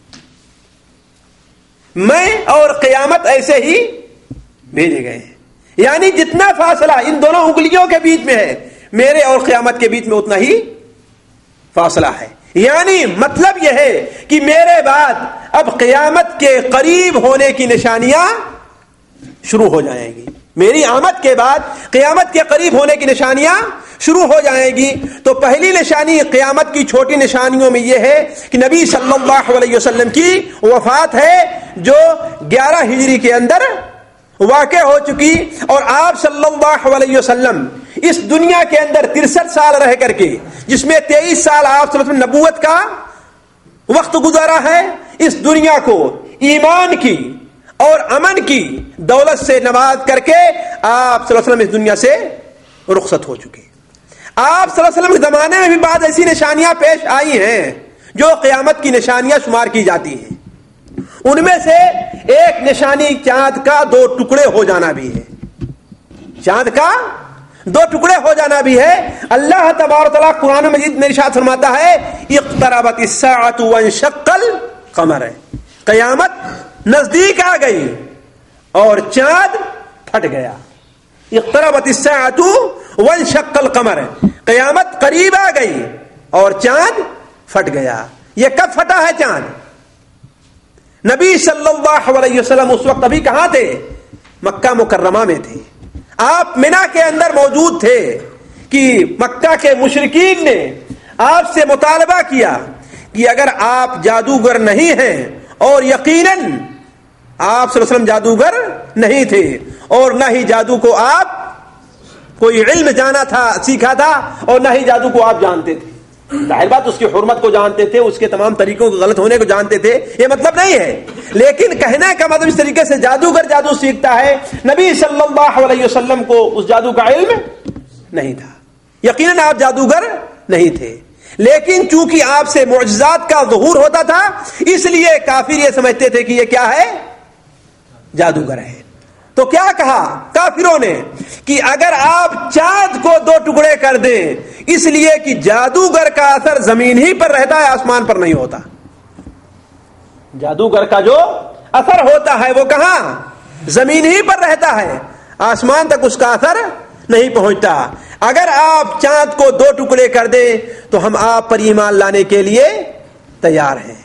Speaker 3: میں اور قیامت ایسے ہی بھیجے گئے ہیں. یعنی جتنا فاصلہ ان دونوں انگلیوں کے بیچ میں ہے میرے اور قیامت کے بیچ میں اتنا ہی فاصلہ ہے. یعنی مطلب یہ ہے کہ میرے بعد اب قیامت کے قریب ہونے کی نشانیاں شروع ہو جائیں گی. میری آمد کے بعد قیامت کے قریب ہونے کی نشانیاں شروع ہو جائیں گی. تو پہلی نشانی قیامت کی چھوٹی نشانیوں میں یہ ہے کہ نبی صلی اللہ علیہ وسلم کی وفات ہے جو گیارہ ہجری کے اندر واقع ہو چکی، اور آپ صلی اللہ علیہ وسلم اس دنیا کے اندر ترسٹھ سال رہ کر کے، جس میں تیئیس سال آپ صلی اللہ علیہ وسلم نبوت کا وقت گزارا ہے، اس دنیا کو ایمان کی اور امن کی دولت سے نواز کر کے آپ صلی اللہ علیہ وسلم اس دنیا سے رخصت ہو چکے. آپ صلی اللہ علیہ وسلم کے زمانے میں بھی بعض ایسی نشانیاں پیش آئی ہیں جو قیامت کی نشانیاں شمار کی جاتی ہیں. ان میں سے ایک نشانی چاند کا دو ٹکڑے ہو جانا بھی ہے. چاند کا دو ٹکڑے ہو جانا بھی ہے. اللہ تبارک و تعالیٰ قرآن مجید میں ارشاد فرماتا ہے اقتربت الساعۃ وانشق القمر، قیامت نزدیک آ گئی اور چاند پھٹ گیا. اقتربت الساعۃ وانشق القمر، قیامت قریب آ گئی اور چاند پھٹ گیا. یہ کب پھٹا ہے چاند؟ نبی صلی اللہ علیہ وسلم اس وقت ابھی کہاں تھے؟ مکہ مکرمہ میں تھے. آپ منا کے اندر موجود تھے کہ مکہ کے مشرکین نے آپ سے مطالبہ کیا کہ اگر آپ جادوگر نہیں ہیں، اور یقیناً آپ صلی اللہ علیہ وسلم جادوگر نہیں تھے اور نہ ہی جادو کو آپ کوئی علم جانا تھا، سیکھا تھا، اور نہ ہی جادو کو آپ جانتے تھے. ظاہر بات اس کی حرمت کو جانتے تھے، اس کے تمام طریقوں کو غلط ہونے کو جانتے تھے، یہ مطلب نہیں ہے. لیکن کہنے کا مطلب اس طریقے سے جادوگر جادو سیکھتا ہے، نبی صلی اللہ علیہ وسلم کو اس جادو کا علم نہیں تھا. یقیناً آپ جادوگر نہیں تھے، لیکن چونکہ آپ سے معجزات کا ظہور ہوتا تھا اس لیے کافر یہ سمجھتے تھے کہ یہ کیا ہے؟ جادوگر ہے. تو کیا کہا کافروں نے کہ اگر آپ چاند کو دو ٹکڑے کر دیں، اس لیے کہ جادوگر کا اثر زمین ہی پر رہتا ہے، آسمان پر نہیں ہوتا. جادوگر کا جو اثر ہوتا ہے وہ کہاں؟ زمین ہی پر رہتا ہے، آسمان تک اس کا اثر نہیں پہنچتا. اگر آپ چاند کو دو ٹکڑے کر دیں تو ہم آپ پر ایمان لانے کے لیے تیار ہیں.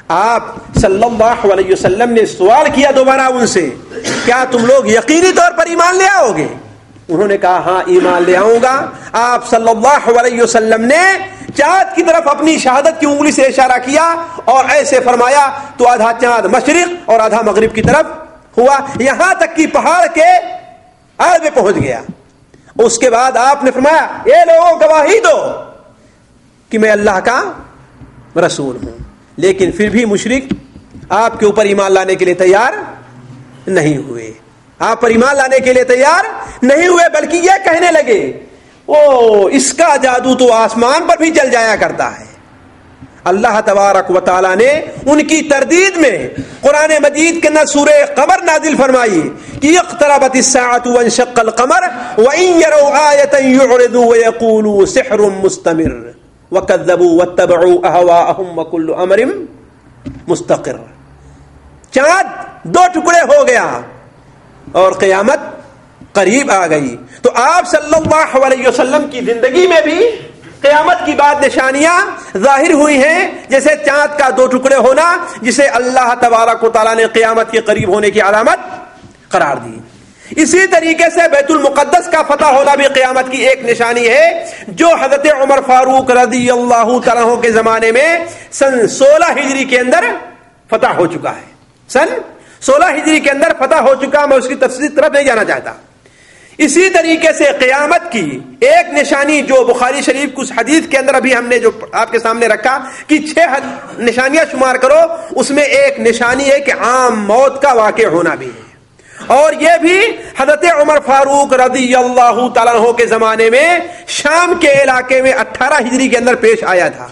Speaker 3: آپ صلی اللہ علیہ وسلم نے سوال کیا دوبارہ ان سے, کیا تم لوگ یقینی طور پر ایمان لے آؤ گے؟ انہوں نے کہا ہاں ایمان لے آؤں گا. آپ صلی اللہ علیہ وسلم نے چاند کی طرف اپنی شہادت کی انگلی سے اشارہ کیا اور ایسے فرمایا تو آدھا چاند مشرق اور آدھا مغرب کی طرف ہوا, یہاں تک کہ پہاڑ کے آڑ میں پہنچ گیا. اس کے بعد آپ نے فرمایا اے لوگوں گواہی دو کہ میں اللہ کا رسول ہوں. لیکن پھر بھی مشرک آپ کے اوپر ایمان لانے کے لیے تیار نہیں ہوئے, آپ پر ایمان لانے کے لیے تیار نہیں ہوئے, بلکہ یہ کہنے لگے او اس کا جادو تو آسمان پر بھی چل جایا کرتا ہے. اللہ تبارک و تعالی نے ان کی تردید میں قرآن مجید کے اندر سورہ قمر نازل فرمائی کہ اقتربت الساعة وانشق القمر وإن يروا آية يعرضوا ويقولوا سحر مستمر وكذبوا واتبعوا أهواءهم وكل أمر مستقر. چاند دو ٹکڑے ہو گیا اور قیامت قریب آ گئی. تو آپ صلی اللہ علیہ وسلم کی زندگی میں بھی قیامت کی بعد نشانیاں ظاہر ہوئی ہیں, جیسے چاند کا دو ٹکڑے ہونا جسے اللہ تبارک و تعالیٰ نے قیامت کے قریب ہونے کی علامت قرار دی. اسی طریقے سے بیت المقدس کا فتح ہونا بھی قیامت کی ایک نشانی ہے, جو حضرت عمر فاروق رضی اللہ تعالیٰ عنہ کے زمانے میں سن سولہ ہجری کے اندر فتح ہو چکا ہے. سن سولہ ہجری کے اندر فتح ہو چکا, میں اس کی تفصیل طرف نہیں جانا چاہتا. اسی طریقے سے قیامت کی ایک نشانی جو بخاری شریف کی اس حدیث کے اندر ابھی ہم نے جو آپ کے سامنے رکھا کہ چھ نشانیاں شمار کرو, اس میں ایک نشانی ہے کہ عام موت کا واقع ہونا بھی ہے, اور یہ بھی حضرت عمر فاروق رضی اللہ تعالیٰ عنہ کے زمانے میں شام کے علاقے میں اٹھارہ ہجری کے اندر پیش آیا تھا.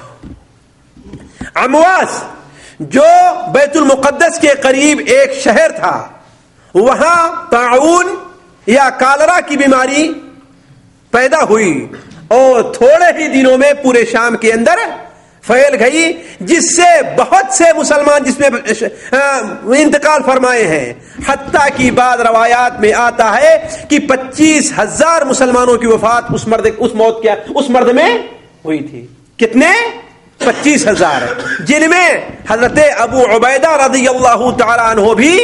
Speaker 3: امواس جو بیت المقدس کے قریب ایک شہر تھا, وہاں طاعون یا کالرا کی بیماری پیدا ہوئی اور تھوڑے ہی دنوں میں پورے شام کے اندر پھیل گئی, جس سے بہت سے مسلمان جس میں انتقال فرمائے ہیں. حتیٰ کہ بعض روایات میں آتا ہے کہ پچیس ہزار مسلمانوں کی وفات اس مرد اس موت کیا اس مرد میں ہوئی تھی. کتنے؟ پچیس ہزار, جن میں حضرت ابو عبیدہ رضی اللہ تعالی عنہ بھی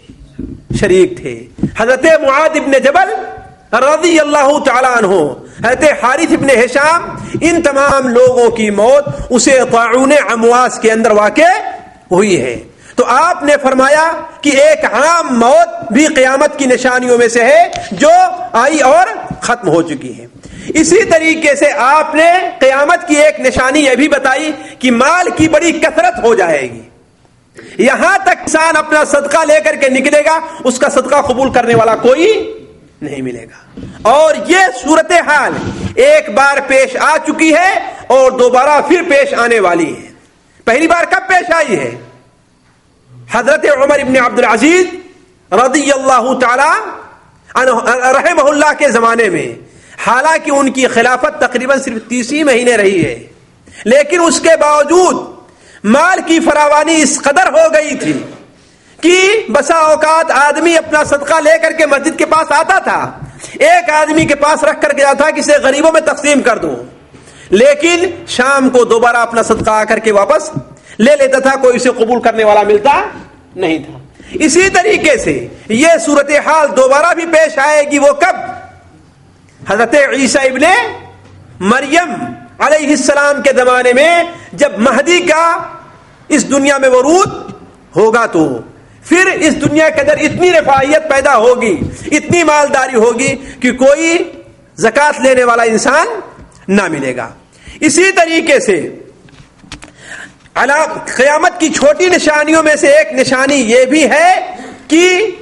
Speaker 3: شریک تھے, حضرت معاذ ابن جبل رضی اللہ تعالی عنہ, حضرت حارث ابن ہشام, ان تمام لوگوں کی موت اسے طاعون امواس کے اندر واقع ہوئی ہے. تو آپ نے فرمایا کہ ایک عام موت بھی قیامت کی نشانیوں میں سے ہے جو آئی اور ختم ہو چکی ہے. اسی طریقے سے آپ نے قیامت کی ایک نشانی یہ بھی بتائی کہ مال کی بڑی کثرت ہو جائے گی, یہاں تک انسان اپنا صدقہ لے کر کے نکلے گا اس کا صدقہ قبول کرنے والا کوئی نہیں ملے گا. اور یہ صورتحال ایک بار پیش آ چکی ہے اور دوبارہ پھر پیش آنے والی ہے. پہلی بار کب پیش آئی ہے؟ حضرت عمر ابن عبد العزیز رضی اللہ تعالی رحمہ اللہ کے زمانے میں, حالانکہ ان کی خلافت تقریباً صرف تیس ہی مہینے رہی ہے, لیکن اس کے باوجود مال کی فراوانی اس قدر ہو گئی تھی کہ بسا اوقات آدمی اپنا صدقہ لے کر کے مسجد کے پاس آتا تھا, ایک آدمی کے پاس رکھ کر گیا تھا کہ اسے غریبوں میں تقسیم کر دوں, لیکن شام کو دوبارہ اپنا صدقہ آ کر کے واپس لے لیتا تھا, کوئی اسے قبول کرنے والا ملتا نہیں تھا. اسی طریقے سے یہ صورتحال دوبارہ بھی پیش آئے گی. وہ کب؟ حضرت عیسیٰ ابن مریم علیہ السلام کے زمانے میں, جب مہدی کا اس دنیا میں ورود ہوگا تو پھر اس دنیا کے اندر اتنی رفاہیت پیدا ہوگی, اتنی مالداری ہوگی کہ کوئی زکات لینے والا انسان نہ ملے گا. اسی طریقے سے قیامت کی چھوٹی نشانیوں میں سے ایک نشانی یہ بھی ہے کہ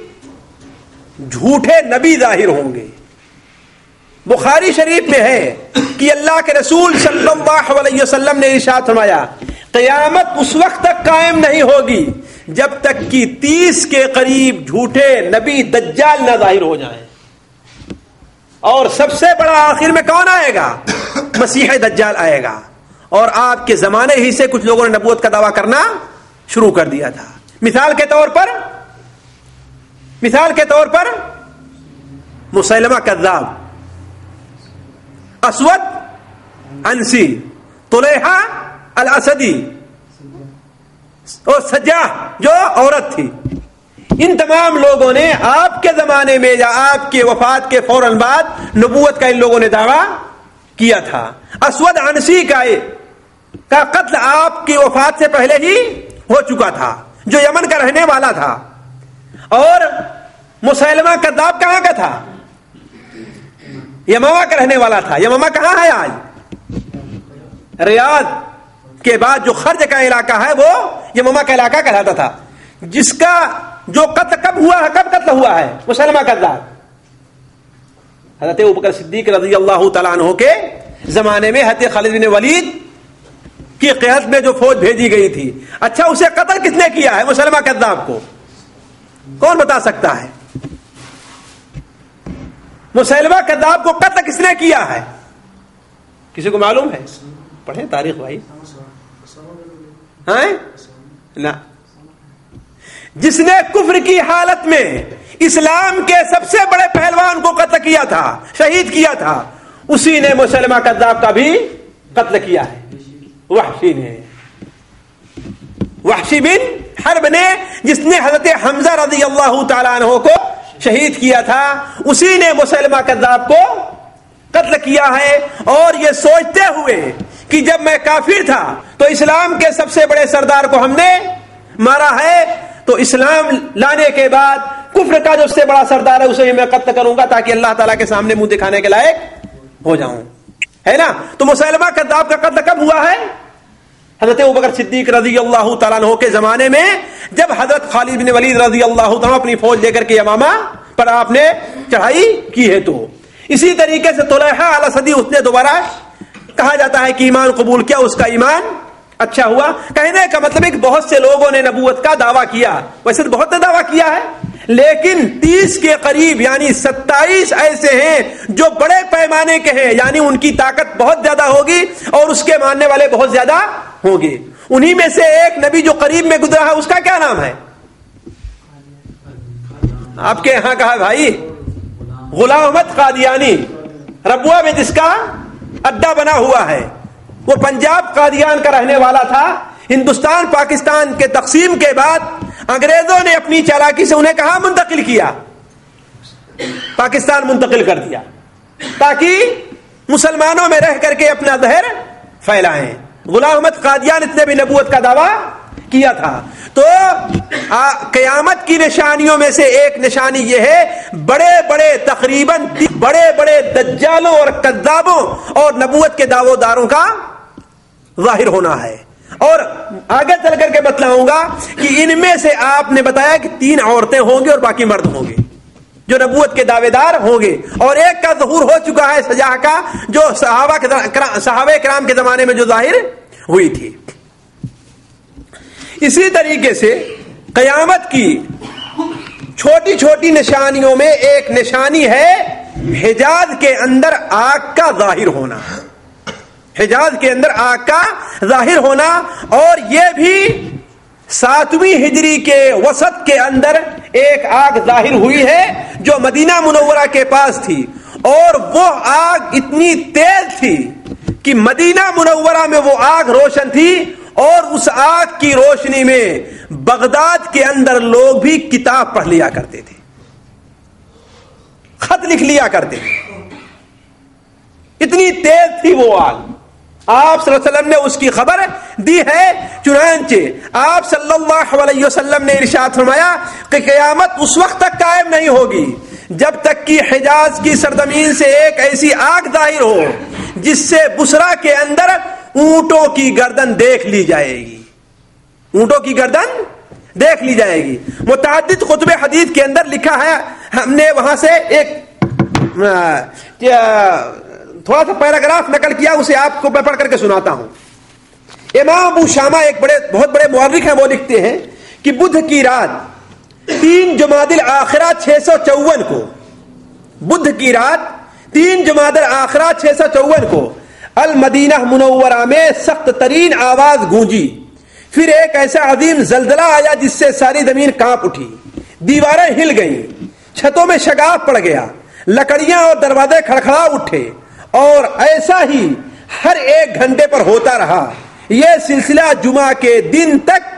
Speaker 3: جھوٹے نبی ظاہر ہوں گے. بخاری شریف میں ہے کہ اللہ کے رسول صلی اللہ علیہ وسلم نے ارشاد فرمایا قیامت اس وقت تک قائم نہیں ہوگی جب تک کہ تیس کے قریب جھوٹے نبی دجال نہ ظاہر ہو جائیں. اور سب سے بڑا آخر میں کون آئے گا؟ مسیح دجال آئے گا. اور آپ کے زمانے ہی سے کچھ لوگوں نے نبوت کا دعویٰ کرنا شروع کر دیا تھا. مثال کے طور پر مثال کے طور پر مسیلمہ کذاب, اسود انسی, طلیحہ الاسدی, اور سجاح جو عورت تھی. ان تمام لوگوں نے آپ کے زمانے میں یا آپ کے وفات کے فوراً بعد نبوت کا ان لوگوں نے دعویٰ کیا تھا. اسود عنسی کا کا قتل آپ کی وفات سے پہلے ہی ہو چکا تھا, جو یمن کا رہنے والا تھا. اور مسیلمہ کذاب کہاں کا تھا؟ یمامہ کا رہنے والا تھا. یمامہ کہاں ہے آج؟ ریاض کے بعد جو خرج کا علاقہ ہے وہ یمامہ کا علاقہ کہلاتا تھا, جس کا جو قتل کب ہوا ہے, کب قتل ہوا ہے مسیلمہ کذاب؟ حضرت ابوبکر صدیق رضی اللہ تعالیٰ عنہ کے زمانے میں حضرت خالد بن ولید کی قیادت میں جو فوج بھیجی گئی تھی. اچھا, اسے قتل کس نے کیا ہے مسیلمہ کذاب کو؟ کون بتا سکتا ہے؟ مسیلمہ کذاب کو قتل کس نے کیا ہے؟ کسی کو معلوم ہے؟ پڑھیں تاریخ بھائی. ہاں نہ, جس نے کفر کی حالت میں اسلام کے سب سے بڑے پہلوان کو قتل کیا تھا, شہید کیا تھا, اسی نے مسیلمہ کذاب کا بھی قتل کیا ہے. وحشی نے, وحشی بن حرب نے, جس نے حضرت حمزہ رضی اللہ تعالیٰ عنہ کو شہید کیا تھا, اسی نے مسیلمہ کذاب کو قتل کیا ہے. اور یہ سوچتے ہوئے کہ جب میں کافر تھا تو اسلام کے سب سے بڑے سردار کو ہم نے مارا ہے, تو اسلام لانے کے بعد کفر کا جو سب سے بڑا سردار ہے اسے میں قتل کروں گا تاکہ اللہ تعالیٰ کے سامنے منہ دکھانے کے لائق ہو جاؤں, ہے نا. تو مسیلمہ کذاب کا قتل کب ہوا ہے؟ حضرت ابوبکر صدیق رضی اللہ تعالیٰ عنہ کے زمانے میں, جب حضرت خالد بن ولید رضی اللہ تعالیٰ اپنی فوج لے کر کے یمامہ پر آپ نے چڑھائی کی ہے. تو اسی طریقے سے طلحہ الاسدی, اس نے دوبارہ کہا جاتا ہے کہ ایمان قبول کیا, اس کا ایمان اچھا ہوا. کہنے کا مطلب ہے کہ بہت سے لوگوں نے نبوت کا دعویٰ کیا, ویسے تو بہت نے دعویٰ کیا ہے, لیکن تیس کے قریب یعنی ستائیس ایسے ہیں جو بڑے پیمانے کے ہیں, یعنی ان کی طاقت بہت زیادہ ہوگی اور اس کے ماننے والے بہت زیادہ ہوں گے. انہی میں سے ایک نبی جو قریب میں گزرا ہے, اس کا کیا نام ہے آپ کے یہاں کا ہے بھائی؟ غلام احمد قادیانی, ربوہ میں جس کا اڈا بنا ہوا ہے. وہ پنجاب قادیان کا رہنے والا تھا. ہندوستان پاکستان کے تقسیم کے بعد انگریزوں نے اپنی چالاکی سے انہیں کہاں منتقل کیا؟ پاکستان منتقل کر دیا تاکہ مسلمانوں میں رہ کر کے اپنا زہر پھیلائیں. غلام احمد قادیان اتنے بھی نبوت کا دعویٰ کیا تھا. تو قیامت کی نشانیوں میں سے ایک نشانی یہ ہے, بڑے بڑے تقریباً بڑے بڑے دجالوں اور کذابوں اور نبوت کے دعووں داروں کا ظاہر ہونا ہے. اور آگے چل کر کے بتلاؤں گا کہ ان میں سے آپ نے بتایا کہ تین عورتیں ہوں گی اور باقی مرد ہوں گے جو نبوت کے دعوے دار ہوں گے, اور ایک کا ظہور ہو چکا ہے سجاح کا, جو صحابہ کے صحابہ کرام کے زمانے میں جو ظاہر ہوئی تھی. اسی طریقے سے قیامت کی چھوٹی چھوٹی نشانیوں میں ایک نشانی ہے حجاز کے اندر آگ کا ظاہر ہونا. حجاز کے اندر آگ کا ظاہر ہونا, اور یہ بھی ساتویں ہجری کے وسط کے اندر ایک آگ ظاہر ہوئی ہے جو مدینہ منورہ کے پاس تھی, اور وہ آگ اتنی تیز تھی کہ مدینہ منورہ میں وہ آگ روشن تھی, اور اس آگ کی روشنی میں بغداد کے اندر لوگ بھی کتاب پڑھ لیا کرتے تھے, خط لکھ لیا کرتے تھے. اتنی تیز تھی وہ آگ. آپ صلی اللہ علیہ وسلم نے اس کی خبر دی ہے. چنانچہ آپ صلی اللہ علیہ وسلم نے ارشاد فرمایا کہ قیامت اس وقت تک قائم نہیں ہوگی جب تک کہ حجاز کی سرزمین سے ایک ایسی آگ ظاہر ہو جس سے بصرہ کے اندر اونٹوں کی گردن دیکھ لی جائے گی. اونٹوں کی گردن دیکھ لی جائے گی. متعدد کتب حدیث کے اندر لکھا ہے, ہم نے وہاں سے ایک تھوڑا سا پیراگراف نقل کیا, اسے آپ کو میں پڑھ کر کے سناتا ہوں. امام ابو شامہ ایک بڑے بہت بڑے مورخ ہیں, وہ لکھتے ہیں کہ بدھ کی رات تین جمادی الاخرہ چھ سو چون کو بدھ کی رات تین جمادی الاخرہ چھ سو چون کو المدینہ منورہ میں سخت ترین آواز گونجی. پھر ایک ایسا عظیم زلزلہ آیا جس سے ساری زمین کانپ اٹھی, دیواریں ہل گئیں, چھتوں میں شگاف پڑ گیا, لکڑیاں اور دروازے کھڑکھڑا اٹھے, اور ایسا ہی ہر ایک گھنٹے پر ہوتا رہا. یہ سلسلہ جمعہ کے دن تک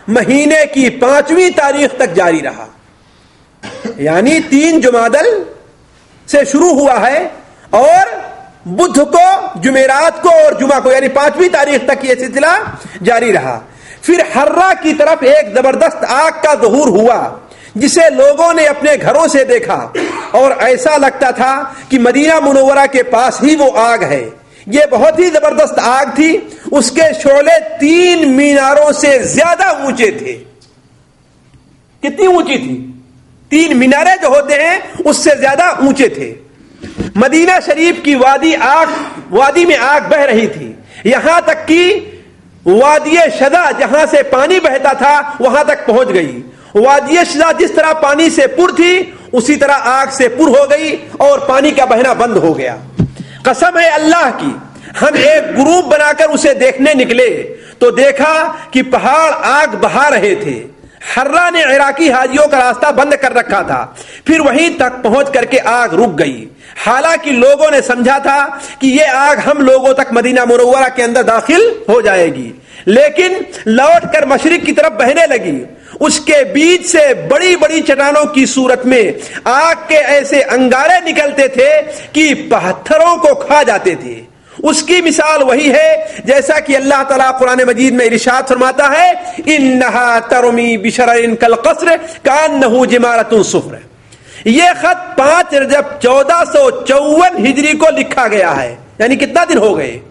Speaker 3: مہینے کی پانچویں تاریخ تک جاری رہا. یعنی تین جمادی سے شروع ہوا ہے اور بدھ کو، جمعرات کو اور جمعہ کو، یعنی پانچویں تاریخ تک یہ سلسلہ جاری رہا. پھر حرہ کی طرف ایک زبردست آگ کا ظہور ہوا جسے لوگوں نے اپنے گھروں سے دیکھا اور ایسا لگتا تھا کہ مدینہ منورہ کے پاس ہی وہ آگ ہے. یہ بہت ہی زبردست آگ تھی. اس کے شعلے تین میناروں سے زیادہ اونچے تھے. کتنی اونچی تھی؟ تین مینارے جو ہوتے ہیں اس سے زیادہ اونچے تھے. مدینہ شریف کی وادی آگ وادی میں آگ بہ رہی تھی، یہاں تک کہ وادی شدا جہاں سے پانی بہتا تھا وہاں تک پہنچ گئی. وادی شدا جس طرح پانی سے پر تھی اسی طرح آگ سے پر ہو گئی اور پانی کا بہنا بند ہو گیا. قسم ہے اللہ کی، ہم ایک گروپ بنا کر اسے دیکھنے نکلے تو دیکھا کہ پہاڑ آگ بہا رہے تھے. حرہ نے عراقی حاجیوں کا راستہ بند کر رکھا تھا. پھر وہیں تک پہنچ کر کے آگ رک گئی. حالانکہ لوگوں نے سمجھا تھا کہ یہ آگ ہم لوگوں تک مدینہ منورہ کے اندر داخل ہو جائے گی، لیکن لوٹ کر مشرق کی طرف بہنے لگی. اس کے بیچ سے بڑی بڑی چٹانوں کی صورت میں آگ کے ایسے انگارے نکلتے تھے کہ پتھروں کو کھا جاتے تھے. اس کی مثال وہی ہے جیسا کہ اللہ تعالیٰ قرآن مجید میں ارشاد فرماتا ہے، انہا ترمی بشرر کالقصر کانہ جمالۃ صفر. یہ خط پانچ رجب چودہ سو چون ہجری کو لکھا گیا ہے. یعنی کتنا دن ہو گئے؟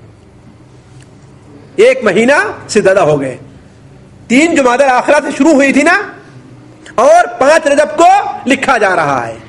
Speaker 3: ایک مہینہ سے زیادہ ہو گئے. تین جمادی الاخرہ سے شروع ہوئی تھی نا، اور پانچ رجب کو لکھا جا رہا ہے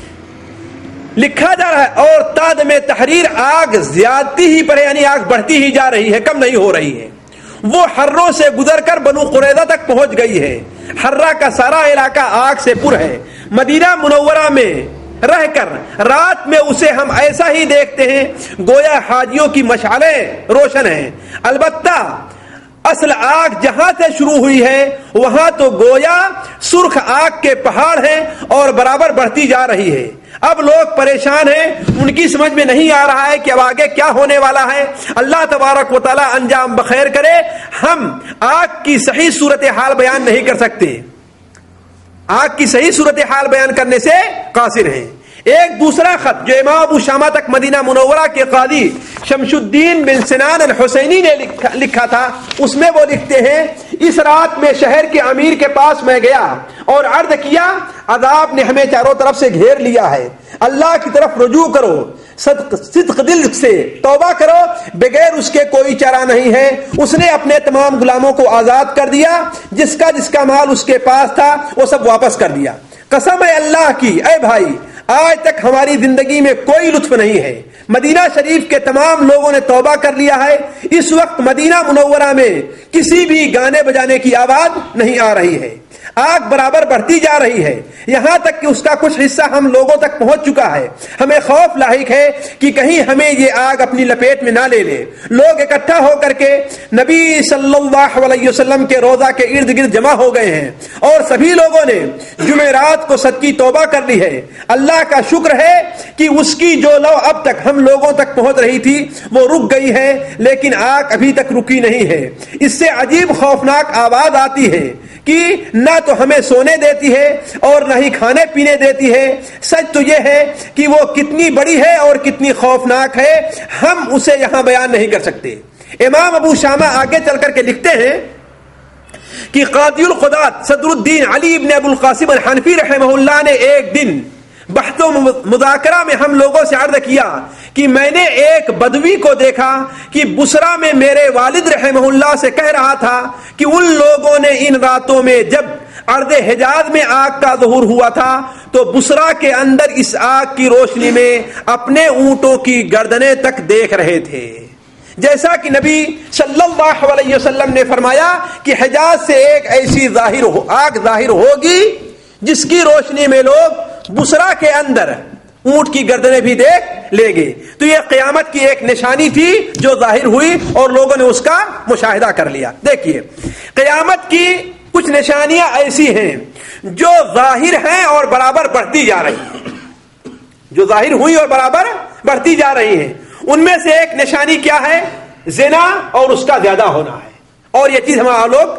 Speaker 3: لکھا جا رہا ہے اور تعداد میں تحریر آگ زیادتی ہی پر، یعنی آگ بڑھتی ہی جا رہی ہے، کم نہیں ہو رہی ہے. وہ حروں سے گزر کر بنو قریظہ تک پہنچ گئی ہے. حرہ کا سارا علاقہ آگ سے پر ہے. مدینہ منورہ میں رہ کر رات میں اسے ہم ایسا ہی دیکھتے ہیں گویا حاجیوں کی مشعلیں روشن ہیں. البتہ اصل آگ جہاں سے شروع ہوئی ہے وہاں تو گویا سرخ آگ کے پہاڑ ہیں اور برابر بڑھتی جا رہی ہے. اب لوگ پریشان ہیں، ان کی سمجھ میں نہیں آ رہا ہے کہ اب آگے کیا ہونے والا ہے. اللہ تبارک و تعالی انجام بخیر کرے. ہم آگ کی صحیح صورتحال بیان نہیں کر سکتے، آگ کی صحیح صورتحال بیان کرنے سے قاصر ہیں. ایک دوسرا خط جو امام ابو شامہ تک مدینہ منورہ کے قاضی شمس الدین بن سنان الحسینی نے لکھا تھا، اس میں وہ لکھتے ہیں، اس رات میں شہر کے امیر کے پاس میں گیا اور عرض کیا، عذاب نے ہمیں چاروں طرف سے گھیر لیا ہے، اللہ کی طرف رجوع کرو، صدق صدق دل سے توبہ کرو، بغیر اس کے کوئی چارہ نہیں ہے. اس نے اپنے تمام غلاموں کو آزاد کر دیا، جس کا جس کا مال اس کے پاس تھا وہ سب واپس کر دیا. قسم ہے اللہ کی، اے بھائی آج تک ہماری زندگی میں کوئی لطف نہیں ہے. مدینہ شریف کے تمام لوگوں نے توبہ کر لیا ہے. اس وقت مدینہ منورہ میں کسی بھی گانے بجانے کی آواز نہیں آ رہی ہے. آگ برابر بڑھتی جا رہی ہے، یہاں تک کہ اس کا کچھ حصہ ہم لوگوں تک پہنچ چکا ہے. ہمیں خوف لاحق ہے کہ کہیں ہمیں یہ آگ اپنی لپیٹ میں نہ لے لے. لوگ اکٹھا ہو کر کے نبی صلی اللہ علیہ وسلم کے روضہ کے ارد گرد جمع ہو گئے ہیں اور سبھی لوگوں نے جمعرات کو صدقی توبہ کر لی ہے. اللہ کا شکر ہے کہ اس کی جو لو اب تک ہم لوگوں تک پہنچ رہی تھی وہ رک گئی ہے، لیکن آگ ابھی تک رکی نہیں ہے. اس سے عجیب خوفناک آواز آتی ہے کہ نہ تو ہمیں سونے دیتی ہے اور نہ ہی کھانے پینے دیتی ہے. سچ تو یہ ہے کہ وہ کتنی بڑی ہے اور کتنی خوفناک ہے، ہم اسے یہاں بیان نہیں کر سکتے. امام ابو شامہ آگے چل کر کے لکھتے ہیں کہ قاضی القضات صدر الدین علی ابن ابو القاسم الحنفی رحمہ اللہ نے ایک دن بحث و مذاکرہ میں ہم لوگوں سے عرض کیا کہ میں نے ایک بدوی کو دیکھا کہ بصرہ میں میرے والد رحمہ اللہ سے کہہ رہا تھا کہ ان لوگوں نے ان راتوں میں جب ارض حجاز میں آگ کا ظہور ہوا تھا تو بصرہ کے اندر اس آگ کی روشنی میں اپنے اونٹوں کی گردنیں تک دیکھ رہے تھے. جیسا کہ نبی صلی اللہ علیہ وسلم نے فرمایا کہ حجاز سے ایک ایسی ظاہر ہو آگ ظاہر ہوگی جس کی روشنی میں لوگ بصرہ کے اندر اونٹ کی گردنیں بھی دیکھ لے گے. تو یہ قیامت کی ایک نشانی تھی جو ظاہر ہوئی اور لوگوں نے اس کا مشاہدہ کر لیا. دیکھیے قیامت کی کچھ نشانیاں ایسی ہیں جو ظاہر ہیں اور برابر بڑھتی جا رہی ہیں، جو ظاہر ہوئی اور برابر بڑھتی جا رہی ہیں. ان میں سے ایک نشانی کیا ہے؟ زنا اور اس کا زیادہ ہونا ہے. اور یہ چیز ہمارا لوگ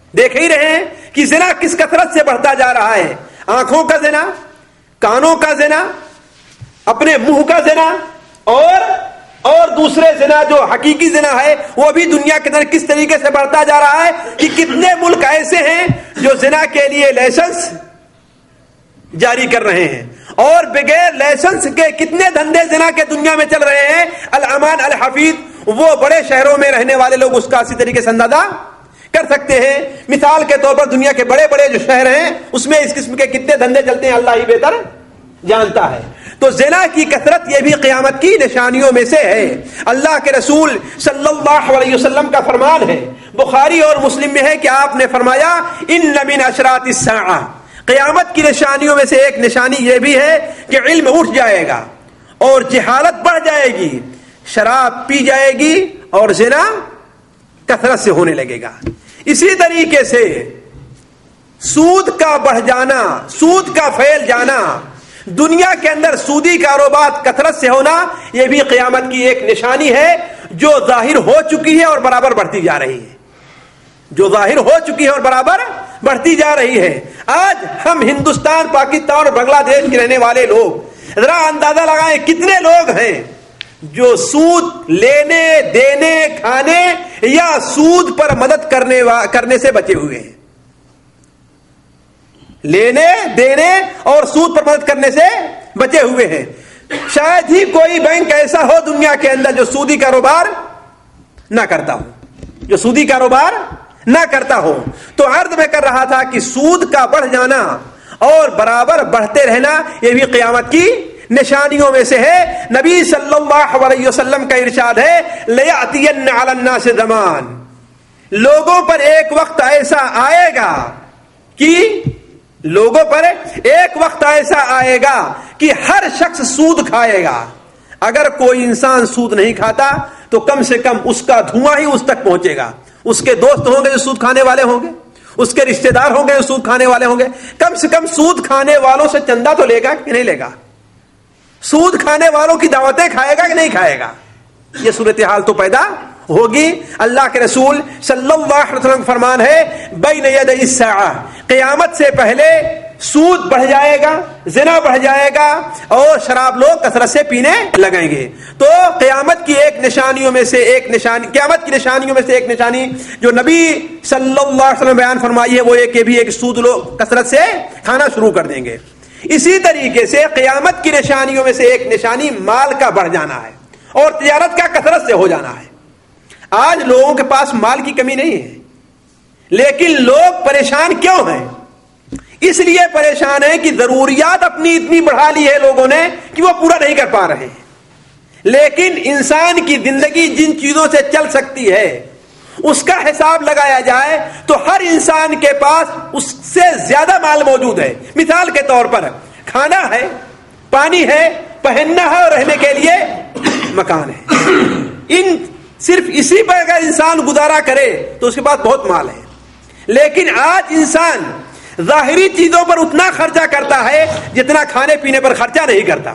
Speaker 3: دیکھ ہی رہے ہیں کہ زنا کس کثرت سے بڑھتا جا رہا ہے. آنکھوں کا زنا, کانوں کا زنا, اپنے منہ کا زنا, اور اور دوسرے زنا جو حقیقی زنا ہے وہ بھی دنیا کے اندر کس طریقے سے بڑھتا جا رہا ہے کہ کتنے ملک ایسے ہیں جو زنا کے لیے لائسنس جاری کر رہے ہیں, اور بغیر لائسنس کے کتنے دھندے زنا کے دنیا میں چل رہے ہیں. الامان الحفیظ, وہ بڑے شہروں میں رہنے والے لوگ اس کا اسی طریقے سے اندازہ کر سکتے ہیں. مثال کے طور پر دنیا کے بڑے بڑے جو شہر ہیں اس میں اس قسم کے کتنے دھندے چلتے ہیں اللہ ہی بہتر جانتا ہے. تو زنا کی کثرت یہ بھی قیامت کی نشانیوں میں سے ہے. اللہ کے رسول صلی اللہ علیہ وسلم کا فرمان ہے, بخاری اور مسلم میں ہے کہ آپ نے فرمایا ان من اشراط الساعہ, قیامت کی نشانیوں میں سے ایک نشانی یہ بھی ہے کہ علم اٹھ جائے گا اور جہالت بڑھ جائے گی, شراب پی جائے گی اور زنا کثرت سے ہونے لگے گا. اسی طریقے سے سود کا بڑھ جانا, سود کا پھیل جانا, دنیا کے اندر سودی کاروبار کثرت سے ہونا, یہ بھی قیامت کی ایک نشانی ہے جو ظاہر ہو چکی ہے اور برابر بڑھتی جا رہی ہے, جو ظاہر ہو چکی ہے اور برابر بڑھتی جا رہی ہے. آج ہم ہندوستان, پاکستان اور بنگلہ دیش کے رہنے والے لوگ ذرا اندازہ لگائیں کتنے لوگ ہیں جو سود لینے, دینے, کھانے یا سود پر مدد کرنے کرنے سے بچے ہوئے ہیں. لینے, دینے اور سود پر مدد کرنے سے بچے ہوئے ہیں. شاید ہی کوئی بینک ایسا ہو دنیا کے اندر جو سودی کاروبار نہ کرتا ہو, جو سودی کاروبار نہ کرتا ہو. تو عرض میں کر رہا تھا کہ سود کا بڑھ جانا اور برابر بڑھتے رہنا یہ بھی قیامت کی نشانیوں میں سے ہے. نبی صلی اللہ علیہ وسلم کا ارشاد ہے لَيَأْتِيَنَّ عَلَى النَّاسِ زمان, لوگوں پر ایک وقت ایسا آئے گا کہ لوگوں پر ایک وقت ایسا آئے گا کہ ہر شخص سود کھائے گا. اگر کوئی انسان سود نہیں کھاتا تو کم سے کم اس کا دھواں ہی اس تک پہنچے گا. اس کے دوست ہوں گے جو سود کھانے والے ہوں گے, اس کے رشتہ دار ہوں گے جو سود کھانے والے ہوں گے. کم سے کم سود کھانے والوں سے چندہ تو لے گا کہ نہیں لے گا, سود کھانے والوں کی دعوتیں کھائے گا کہ نہیں کھائے گا. یہ صورتحال تو پیدا ہوگی. اللہ کے رسول صلی اللہ علیہ وسلم فرمان ہے بین یدی الساعہ, قیامت سے پہلے سود بڑھ جائے گا, زنا بڑھ جائے گا اور شراب لوگ کثرت سے پینے لگیں گے. تو قیامت کی ایک نشانیوں میں سے ایک نشانی, قیامت کی نشانیوں میں سے ایک نشانی جو نبی صلی اللہ علیہ وسلم بیان فرمائی ہے وہ ایک بھی ایک سود لوگ کثرت سے کھانا شروع کر دیں گے. اسی طریقے سے قیامت کی نشانیوں میں سے ایک نشانی مال کا بڑھ جانا ہے اور تجارت کا کثرت سے ہو جانا ہے. آج لوگوں کے پاس مال کی کمی نہیں ہے, لیکن لوگ پریشان کیوں ہیں؟ اس لیے پریشان ہیں کہ ضروریات اپنی اتنی بڑھا لی ہے لوگوں نے کہ وہ پورا نہیں کر پا رہے ہیں. لیکن انسان کی زندگی جن چیزوں سے چل سکتی ہے اس کا حساب لگایا جائے تو ہر انسان کے پاس اس سے زیادہ مال موجود ہے. مثال کے طور پر کھانا ہے, پانی ہے, پہننا ہے اور رہنے کے لیے مکان ہے. ان صرف اسی پر اگر انسان گزارا کرے تو اس کے پاس بہت مال ہے. لیکن آج انسان ظاہری چیزوں پر اتنا خرچہ کرتا ہے جتنا کھانے پینے پر خرچہ نہیں کرتا.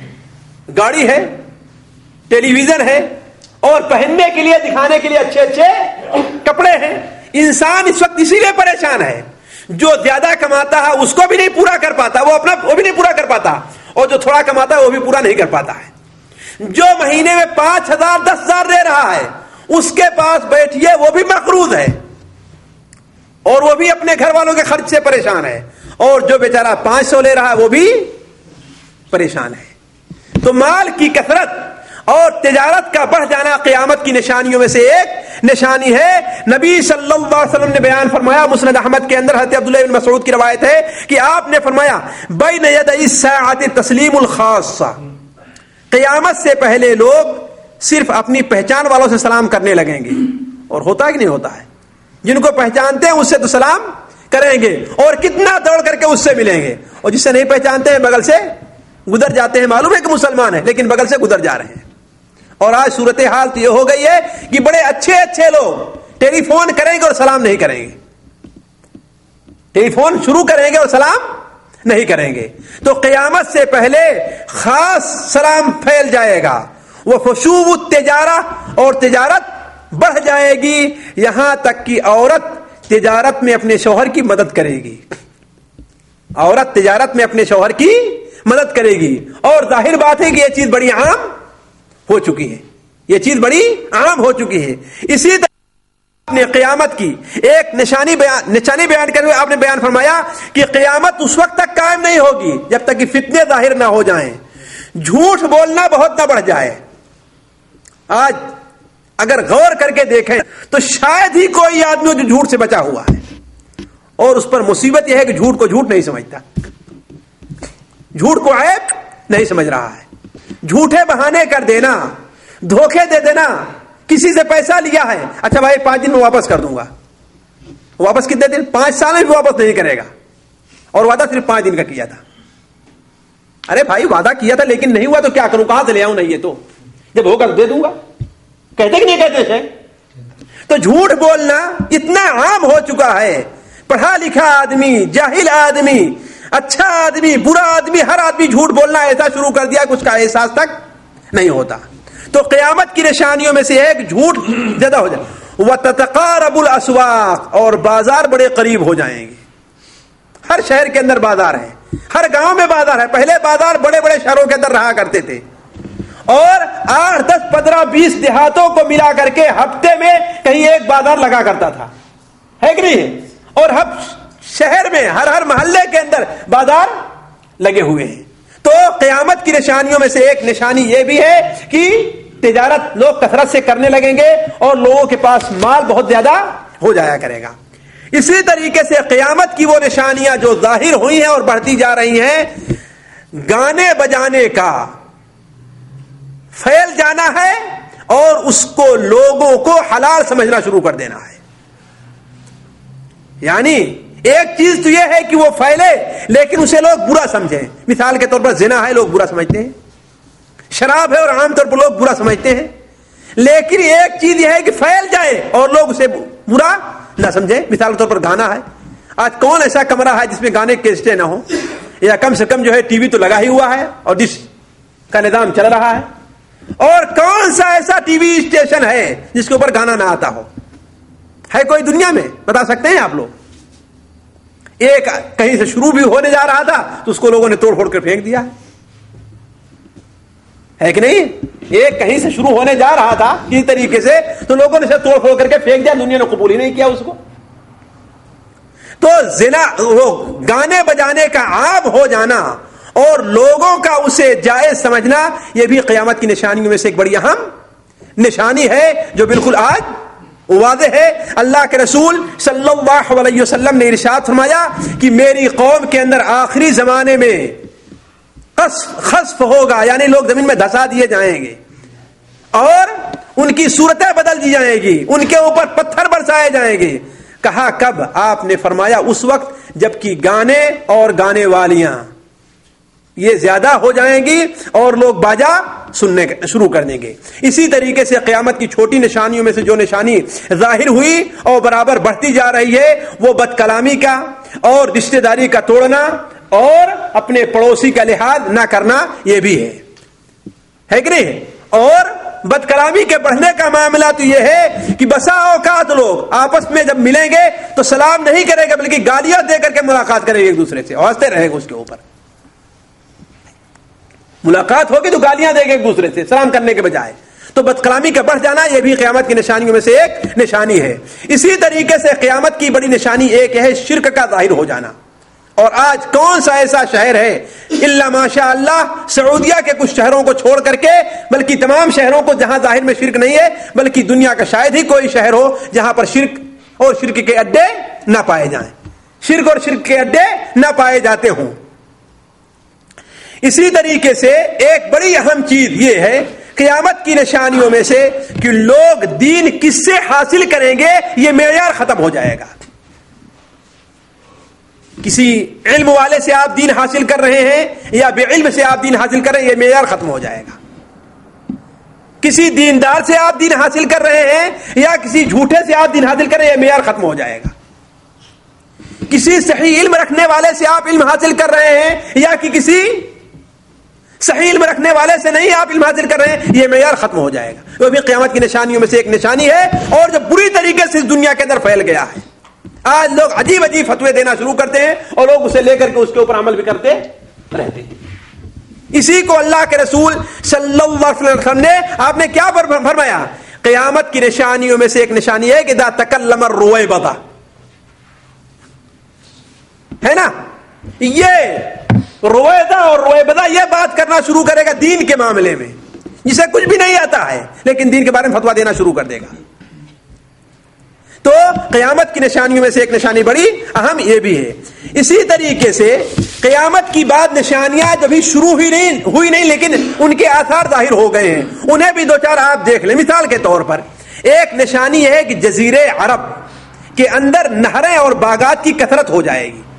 Speaker 3: گاڑی ہے, ٹیلی ویژن ہے اور پہننے کے لیے, دکھانے کے لیے اچھے اچھے کپڑے ہیں. انسان اس وقت اسی لیے پریشان ہے, جو زیادہ کماتا ہے اس کو بھی نہیں پورا کر پاتا, وہ اپنا وہ بھی نہیں پورا کر پاتا, اور جو تھوڑا کماتا ہے وہ بھی پورا نہیں کر پاتا ہے. جو مہینے میں پانچ ہزار دس ہزار دے رہا ہے اس کے پاس بیٹھیے وہ بھی مقروض ہے اور وہ بھی اپنے گھر والوں کے خرچ سے پریشان ہے, اور جو بیچارہ پانچ سو لے رہا ہے وہ بھی پریشان ہے. تو مال کی کثرت اور تجارت کا بڑھ جانا قیامت کی نشانیوں میں سے ایک نشانی ہے. نبی صلی اللہ علیہ وسلم نے بیان فرمایا, مسند احمد کے اندر حضرت عبداللہ بن مسعود کی روایت ہے کہ آپ نے فرمایا بین یدی الساعۃ تسلیم الخاصہ, قیامت سے پہلے لوگ صرف اپنی پہچان والوں سے سلام کرنے لگیں گے. اور ہوتا ہے کہ نہیں ہوتا ہے؟ جن کو پہچانتے ہیں اس سے تو سلام کریں گے اور کتنا دوڑ کر کے اس سے ملیں گے, اور جس سے نہیں پہچانتے ہیں بغل سے گزر جاتے ہیں. معلوم ہے کہ مسلمان ہے لیکن بغل سے گزر جا رہے ہیں. اور آج صورتحال تو یہ ہو گئی ہے کہ بڑے اچھے اچھے لوگ ٹیلی فون کریں گے اور سلام نہیں کریں گے, ٹیلی فون شروع کریں گے اور سلام نہیں کریں گے. تو قیامت سے پہلے خاص سلام پھیل جائے گا. وہ فشو التجارہ, اور تجارت بڑھ جائے گی, یہاں تک کہ عورت تجارت میں اپنے شوہر کی مدد کرے گی. عورت تجارت میں اپنے شوہر کی مدد کرے گی. اور ظاہر بات ہے کہ یہ چیز بڑی عام ہو چکی ہے, یہ چیز بڑی عام ہو چکی ہے. اسی طرح نے قیامت کی ایک نشانی بیان نشانی بیان کرتے ہوئے آپ نے بیان فرمایا کہ قیامت اس وقت تک قائم نہیں ہوگی جب تک کہ فتنے ظاہر نہ ہو جائیں, جھوٹ بولنا بہت نہ بڑھ جائے. آج اگر غور کر کے دیکھیں تو شاید ہی کوئی آدمی ہو جو جھوٹ سے بچا ہوا ہے, اور اس پر مصیبت یہ ہے کہ جھوٹ کو جھوٹ نہیں سمجھتا, جھوٹ کو عیب نہیں سمجھ رہا ہے. جھوٹے بہانے کر دینا, دھوکے دے دینا, کسی سے پیسہ لیا ہے, اچھا بھائی پانچ دن میں واپس کر دوں گا, واپس کتنے دن؟ پانچ سال میں بھی واپس نہیں کرے گا, اور وعدہ صرف پانچ دن کا کیا تھا. ارے بھائی وعدہ کیا تھا لیکن نہیں ہوا تو کیا کروں, کہاں سے لے آؤں؟ نہیں, یہ تو جب ہوگا دے دوں گا. کہتے کہ نہیں کہتے تھے؟ تو جھوٹ بولنا اتنا عام ہو چکا ہے. پڑھا لکھا آدمی, جاہل آدمی, اچھا آدمی, برا آدمی, ہر آدمی جھوٹ بولنا ایسا شروع کر دیا کہ اس کا احساس تک نہیں ہوتا. تو قیامت کی نشانیوں میں سے ایک جھوٹ زیادہ ہو جائے. وَتَتَقَارَبُ الْأَسْوَاقُ, اور بازار بڑے قریب ہو جائیں گے. ہر شہر کے اندر بازار ہے, ہر گاؤں میں بازار ہے. پہلے بازار بڑے بڑے شہروں کے اندر رہا کرتے تھے, اور آٹھ دس پندرہ بیس دیہاتوں کو ملا کر کے ہفتے میں کہیں ایک بازار لگا کرتا تھا, ہے کہ نہیں؟ اور ہم شہر میں ہر ہر محلے کے اندر بازار لگے ہوئے ہیں. تو قیامت کی نشانیوں میں سے ایک نشانی یہ بھی ہے کہ تجارت لوگ کثرت سے کرنے لگیں گے اور لوگوں کے پاس مال بہت زیادہ ہو جایا کرے گا. اسی طریقے سے قیامت کی وہ نشانیاں جو ظاہر ہوئی ہیں اور بڑھتی جا رہی ہیں, گانے بجانے کا پھیل جانا ہے اور اس کو لوگوں کو حلال سمجھنا شروع کر دینا ہے. یعنی ایک چیز تو یہ ہے کہ وہ پھیلے لیکن اسے لوگ برا سمجھیں. مثال کے طور پر زنا ہے, لوگ برا سمجھتے ہیں. شراب ہے اور عام طور پر لوگ برا سمجھتے ہیں. لیکن ایک چیز یہ ہے کہ پھیل جائے اور لوگ اسے برا نہ سمجھیں. مثال کے طور پر گانا ہے. آج کون ایسا کمرہ ہے جس میں گانے کے کیسٹیں نہ ہوں, یا کم سے کم جو ہے ٹی وی تو لگا ہی ہوا ہے اور ڈش کا نظام چل رہا ہے. اور کون سا ایسا ٹی وی اسٹیشن ہے جس کے اوپر گانا نہ آتا ہو؟ ہے کوئی دنیا میں؟ بتا سکتے ہیں آپ لوگ؟ ایک کہیں سے شروع بھی ہونے جا رہا تھا تو اس کو لوگوں نے توڑ پھوڑ کر پھینک دیا ہے کہ نہیں؟ ایک کہیں سے شروع ہونے جا رہا تھا کسی طریقے سے تو لوگوں نے اسے توڑ پھوڑ کر کے پھینک دیا, دنیا نے قبول ہی نہیں کیا اس کو. تو زنا, وہ گانے بجانے کا عام ہو جانا اور لوگوں کا اسے جائز سمجھنا, یہ بھی قیامت کی نشانیوں میں سے ایک بڑی اہم نشانی ہے جو بالکل آج واضح ہے. اللہ کے رسول صلی اللہ علیہ وسلم نے ارشاد فرمایا کہ میری قوم کے اندر آخری زمانے میں خسف ہوگا, یعنی لوگ زمین میں دھسا دیے جائیں گے اور ان کی صورتیں بدل دی جائیں گی, ان کے اوپر پتھر برسائے جائیں گے. کہا کب؟ آپ نے فرمایا اس وقت جبکہ گانے اور گانے والیاں یہ زیادہ ہو جائیں گی اور لوگ باجا سننے شروع کر دیں گے. اسی طریقے سے قیامت کی چھوٹی نشانیوں میں سے جو نشانی ظاہر ہوئی اور برابر بڑھتی جا رہی ہے وہ بد کلامی کا اور رشتہ داری کا توڑنا اور اپنے پڑوسی کا لحاظ نہ کرنا, یہ بھی ہے, ہے کہ نہیں؟ اور بد کلامی کے بڑھنے کا معاملہ تو یہ ہے کہ بسا اوقات لوگ آپس میں جب ملیں گے تو سلام نہیں کریں گے بلکہ گالیاں دے کر کے ملاقات کریں گے ایک دوسرے سے, ہنستے رہیں گے اس کے اوپر. ملاقات ہوگی تو گالیاں دیں گے ایک دوسرے سے سلام کرنے کے بجائے. تو بد کلامی کا بڑھ جانا یہ بھی قیامت کی نشانیوں میں سے ایک نشانی ہے. اسی طریقے سے قیامت کی بڑی نشانی ایک ہے شرک کا ظاہر ہو جانا. اور آج کون سا ایسا شہر ہے الا ماشاء اللہ سعودیہ کے کچھ شہروں کو چھوڑ کر کے, بلکہ تمام شہروں کو جہاں ظاہر میں شرک نہیں ہے, بلکہ دنیا کا شاید ہی کوئی شہر ہو جہاں پر شرک اور شرک کے اڈے نہ پائے جائیں, شرک اور شرک کے اڈے نہ پائے جاتے ہوں. اسی طریقے سے ایک بڑی اہم چیز یہ ہے قیامت کی نشانیوں میں سے کہ لوگ دین کس سے حاصل کریں گے یہ معیار ختم ہو جائے گا. کسی علم والے سے آپ دین حاصل کر رہے ہیں یا بے علم سے آپ دین حاصل کر رہے ہیں, یہ معیار ختم ہو جائے گا. کسی دیندار سے آپ دین حاصل کر رہے ہیں یا کسی جھوٹے سے آپ دین حاصل کر رہے ہیں, یہ معیار ختم ہو جائے گا. کسی صحیح علم رکھنے والے سے آپ علم حاصل کر رہے ہیں یا کہ کسی صحیح علم رکھنے والے سے نہیں آپ علم حاصل کر رہے ہیں, یہ معیار ختم ہو جائے گا. وہ بھی قیامت کی نشانیوں میں سے ایک نشانی ہے اور جو بری طریقے سے اس دنیا کے اندر پھیل گیا ہے. آج لوگ عجیب عجیب فتوے دینا شروع کرتے ہیں اور لوگ اسے لے کر کے اس کے اوپر عمل بھی کرتے رہتے ہیں. اسی کو اللہ کے رسول صلی اللہ علیہ وسلم نے آپ نے کیا فرمایا؟ قیامت کی نشانیوں میں سے ایک نشانی ہے کہ اذا تکلم الرویبضہ، ہے نا، یہ رویدہ اور رویبضہ یہ بات کرنا شروع کرے گا دین کے معاملے میں، جسے کچھ بھی نہیں آتا ہے لیکن دین کے بارے میں فتویٰ دینا شروع کر دے گا. تو قیامت کی نشانیوں میں سے ایک نشانی بڑی اہم یہ بھی ہے. اسی طریقے سے قیامت کی بعد نشانیاں جبھی شروع ہوئی نہیں ہوئی نہیں لیکن ان کے آثار ظاہر ہو گئے ہیں، انہیں بھی دو چار آپ دیکھ لیں. مثال کے طور پر ایک نشانی ہے کہ جزیرے عرب کے اندر نہریں اور باغات کی کثرت ہو جائے گی،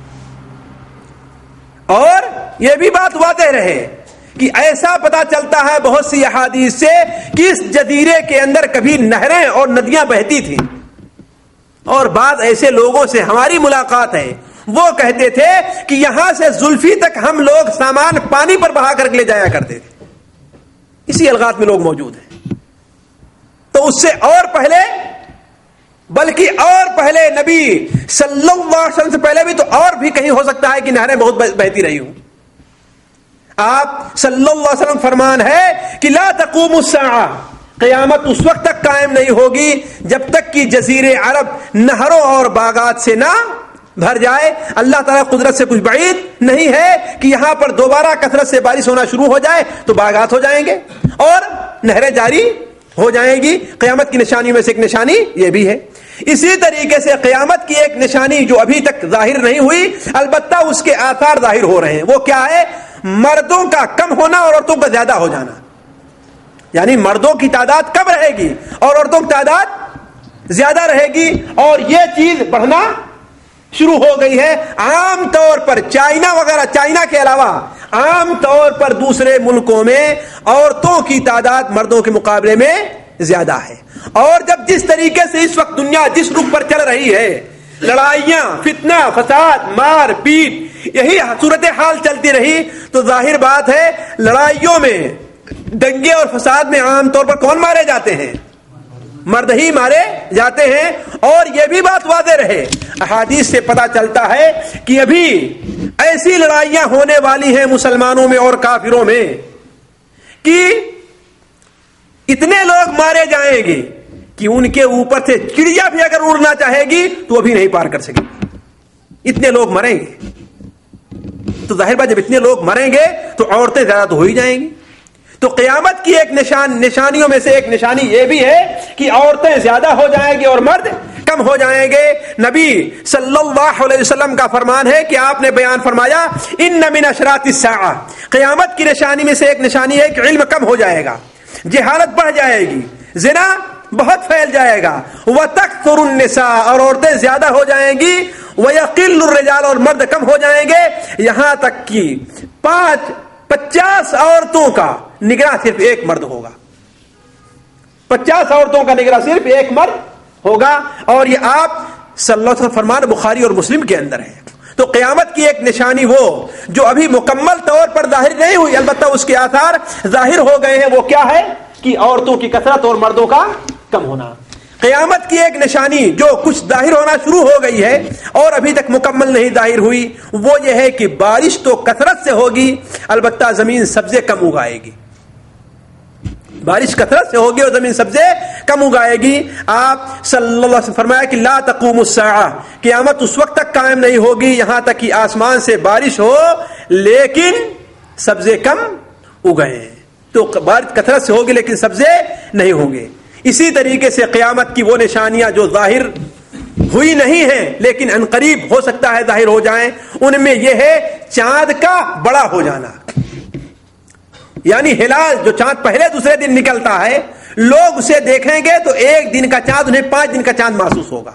Speaker 3: اور یہ بھی بات واضح رہے کہ ایسا پتا چلتا ہے بہت سی احادیث سے کہ اس جزیرے کے اندر کبھی نہریں اور ندیاں بہتی تھیں، اور بعض ایسے لوگوں سے ہماری ملاقات ہے وہ کہتے تھے کہ یہاں سے زلفی تک ہم لوگ سامان پانی پر بہا کر لے جایا کرتے تھے. اسی الغاز میں لوگ موجود ہیں. تو اس سے اور پہلے، بلکہ اور پہلے نبی صلی اللہ علیہ وسلم سے پہلے بھی تو اور بھی کہیں ہو سکتا ہے کہ نہریں بہت بہتی رہی ہوں. آپ صلی اللہ علیہ وسلم فرمان ہے کہ لا تقوم الساعہ، قیامت اس وقت تک قائم نہیں ہوگی جب تک کہ جزیرے عرب نہروں اور باغات سے نہ بھر جائے. اللہ تعالیٰ قدرت سے کچھ بعید نہیں ہے کہ یہاں پر دوبارہ کثرت سے بارش ہونا شروع ہو جائے تو باغات ہو جائیں گے اور نہریں جاری ہو جائیں گی. قیامت کی نشانیوں میں سے ایک نشانی یہ بھی ہے. اسی طریقے سے قیامت کی ایک نشانی جو ابھی تک ظاہر نہیں ہوئی البتہ اس کے آثار ظاہر ہو رہے ہیں، وہ کیا ہے؟ مردوں کا کم ہونا اور عورتوں کا زیادہ ہو جانا. یعنی مردوں کی تعداد کم رہے گی اور عورتوں کی تعداد زیادہ رہے گی، اور یہ چیز بڑھنا شروع ہو گئی ہے. عام طور پر چائنا وغیرہ، چائنا کے علاوہ عام طور پر دوسرے ملکوں میں عورتوں کی تعداد مردوں کے مقابلے میں زیادہ ہے. اور جب جس طریقے سے اس وقت دنیا جس رخ پر چل رہی ہے، لڑائیاں، فتنہ، فساد، مار پیٹ، یہی صورتحال چلتی رہی تو ظاہر بات ہے لڑائیوں میں، دنگے اور فساد میں عام طور پر کون مارے جاتے ہیں؟ مرد ہی مارے جاتے ہیں. اور یہ بھی بات واضح رہے، احادیث سے پتہ چلتا ہے کہ ابھی ایسی لڑائیاں ہونے والی ہیں مسلمانوں میں اور کافروں میں کہ اتنے لوگ مارے جائیں گے کہ ان کے اوپر سے چڑیا بھی اگر اڑنا چاہے گی تو وہ بھی نہیں پار کر سکے گی. اتنے لوگ مریں گے. تو ظاہر بات جب اتنے لوگ مریں گے تو عورتیں زیادہ تو ہو ہی جائیں گی. تو قیامت کی ایک نشان نشانیوں میں سے ایک نشانی یہ بھی ہے کہ عورتیں زیادہ ہو جائیں گی اور مرد کم ہو جائیں گے. نبی صلی اللہ علیہ وسلم کا فرمان ہے کہ آپ نے بیان فرمایا ان من اشراط الساعہ، قیامت کی نشانی میں سے ایک نشانی ہے کہ علم کم ہو جائے گا، جہالت بڑھ جائے گی، زنا بہت پھیل جائے گا، وتکثر النساء، اور عورتیں زیادہ ہو جائیں گی، ویقل الرجال، اور مرد کم ہو جائیں گے، یہاں تک کہ پانچ پچاس عورتوں کا نگراں صرف ایک مرد ہوگا. پچاس عورتوں کا نگراں صرف ایک مرد ہوگا. اور یہ آپ صلی اللہ علیہ وسلم فرمان بخاری اور مسلم کے اندر ہے. تو قیامت کی ایک نشانی وہ جو ابھی مکمل طور پر ظاہر نہیں ہوئی البتہ اس کے آثار ظاہر ہو گئے ہیں، وہ کیا ہے کہ عورتوں کی کثرت اور مردوں کا کم ہونا. قیامت کی ایک نشانی جو کچھ ظاہر ہونا شروع ہو گئی ہے اور ابھی تک مکمل نہیں ظاہر ہوئی وہ یہ ہے کہ بارش تو کثرت سے ہوگی البتہ زمین سبزے کم اگائے گی. بارش کثرت سے ہوگی اور زمین سبزے کم اگائے گی. آپ صلی اللہ علیہ وسلم فرمایا کہ لا تقوم الساعہ، قیامت اس وقت تک قائم نہیں ہوگی یہاں تک کہ آسمان سے بارش ہو لیکن سبزے کم اگائے. تو بارش کثرت سے ہوگی لیکن سبزے نہیں ہوں گے. اسی طریقے سے قیامت کی وہ نشانیاں جو ظاہر ہوئی نہیں ہیں لیکن عنقریب ہو سکتا ہے ظاہر ہو جائیں، ان میں یہ ہے چاند کا بڑا ہو جانا. یعنی ہلال جو چاند پہلے دوسرے دن نکلتا ہے، لوگ اسے دیکھیں گے تو ایک دن کا چاند انہیں پانچ دن کا چاند محسوس ہوگا.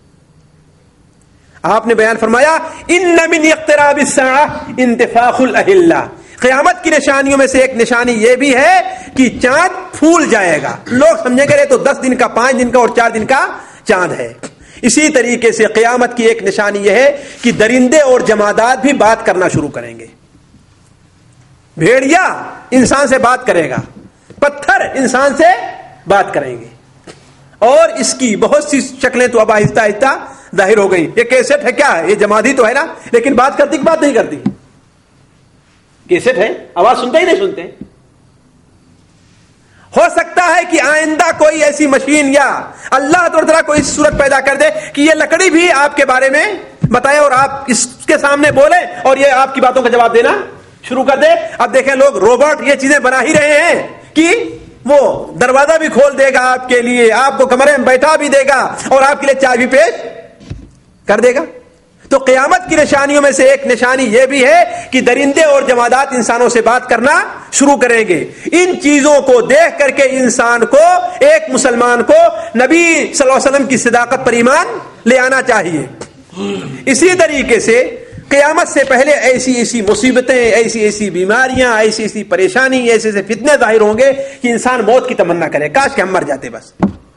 Speaker 3: آپ نے بیان فرمایا ان من اقتراب الساعہ انتفاخ الاہلہ، قیامت کی نشانیوں میں سے ایک نشانی یہ بھی ہے کہ چاند پھول جائے گا. لوگ سمجھیں گے تو دس دن کا، پانچ دن کا اور چار دن کا چاند ہے. اسی طریقے سے قیامت کی ایک نشانی یہ ہے کہ درندے اور جمادات بھی بات کرنا شروع کریں گے. بھیڑیا انسان سے بات کرے گا، پتھر انسان سے بات کریں گے، اور اس کی بہت سی شکلیں تو اب آہستہ آہستہ ظاہر ہو گئی. یہ کیسٹ ہے کیا ہے؟ یہ جماعت ہی تو ہے نا, لیکن بات کرتی کہ بات نہیں کرتی. کیسٹ ہے, آواز سنتے ہی نہیں سنتے. ہو سکتا ہے کہ آئندہ کوئی ایسی مشین یا اللہ تعالیٰ کوئی صورت پیدا کر دے کہ یہ لکڑی بھی آپ کے بارے میں بتائے اور آپ اس کے سامنے بولیں اور یہ آپ کی باتوں کا جواب دینا شروع کر دے. اب دیکھیں لوگ روبوٹ یہ چیزیں بنا ہی رہے ہیں کہ وہ دروازہ بھی کھول دے گا آپ کے لیے, آپ کو کمرے میں بیٹھا بھی دے گا اور آپ کے لیے چائے بھی پیش کر دے گا. تو قیامت کی نشانیوں میں سے ایک نشانی یہ بھی ہے کہ درندے اور جمادات انسانوں سے بات کرنا شروع کریں گے. ان چیزوں کو دیکھ کر کے انسان کو, ایک مسلمان کو نبی صلی اللہ علیہ وسلم کی صداقت پر ایمان لے آنا چاہیے. اسی طریقے سے قیامت سے پہلے ایسی ایسی مصیبتیں, ایسی ایسی بیماریاں, ایسی ایسی پریشانی, ایسے ایسے فتنے ظاہر ہوں گے کہ انسان موت کی تمنا کرے, کاش کہ ہم مر جاتے بس.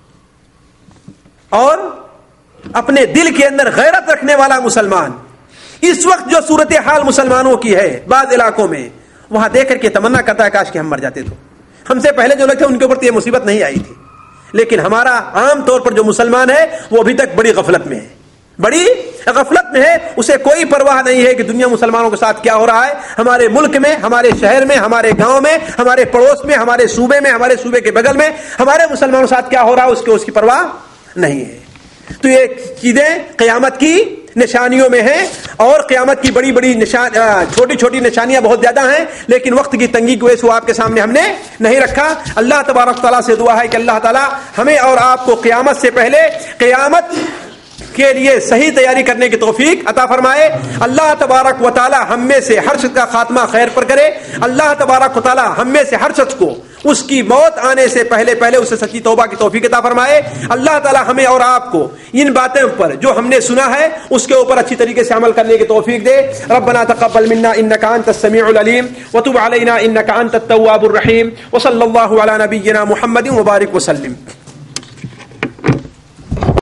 Speaker 3: اور اپنے دل کے اندر غیرت رکھنے والا مسلمان, اس وقت جو صورتحال مسلمانوں کی ہے بعض علاقوں میں, وہاں دیکھ کر کے تمنا کرتا ہے کاش کہ ہم مر جاتے. تو ہم سے پہلے جو لوگ تھے ان کے اوپر تو یہ مصیبت نہیں آئی تھی, لیکن ہمارا عام طور پر جو مسلمان ہے وہ ابھی تک بڑی غفلت میں ہے, بڑی غفلت میں ہے. اسے کوئی پرواہ نہیں ہے کہ دنیا مسلمانوں کے ساتھ کیا ہو رہا ہے, ہمارے ملک میں, ہمارے شہر میں, ہمارے گاؤں میں, ہمارے پڑوس میں, ہمارے صوبے میں, ہمارے صوبے کے بغل میں ہمارے مسلمانوں کے ساتھ کیا ہو رہا ہے اس کے اس کی پرواہ نہیں ہے. تو یہ چیزیں قیامت کی نشانیوں میں ہیں, اور قیامت کی بڑی بڑی نشان چھوٹی چھوٹی نشانیاں بہت زیادہ ہیں, لیکن وقت کی تنگی کی وجہ سے وہ آپ کے سامنے ہم نے نہیں رکھا. اللہ تبارک تعالیٰ سے دعا ہے کہ اللہ تعالیٰ ہمیں اور آپ کو قیامت سے پہلے قیامت کے لیے صحیح تیاری کرنے کی توفیق عطا فرمائے. اللہ تبارک و تعالی ہم میں سے ہر شخص کا خاتمہ خیر پر کرے. اللہ تبارک و تعالی ہم میں سے ہر شخص کو اس کی موت آنے سے پہلے پہلے اسے سچی توبہ کی توفیق عطا فرمائے. اللہ تعالی ہمیں اور آپ کو ان باتوں پر جو ہم نے سنا ہے اس کے اوپر اچھی طریقے سے عمل کرنے کی توفیق دے. ربنا تقبل منا انك انت السميع العليم وتب علينا انك انت التواب الرحيم وصلى الله على نبينا محمد وبارك وسلم.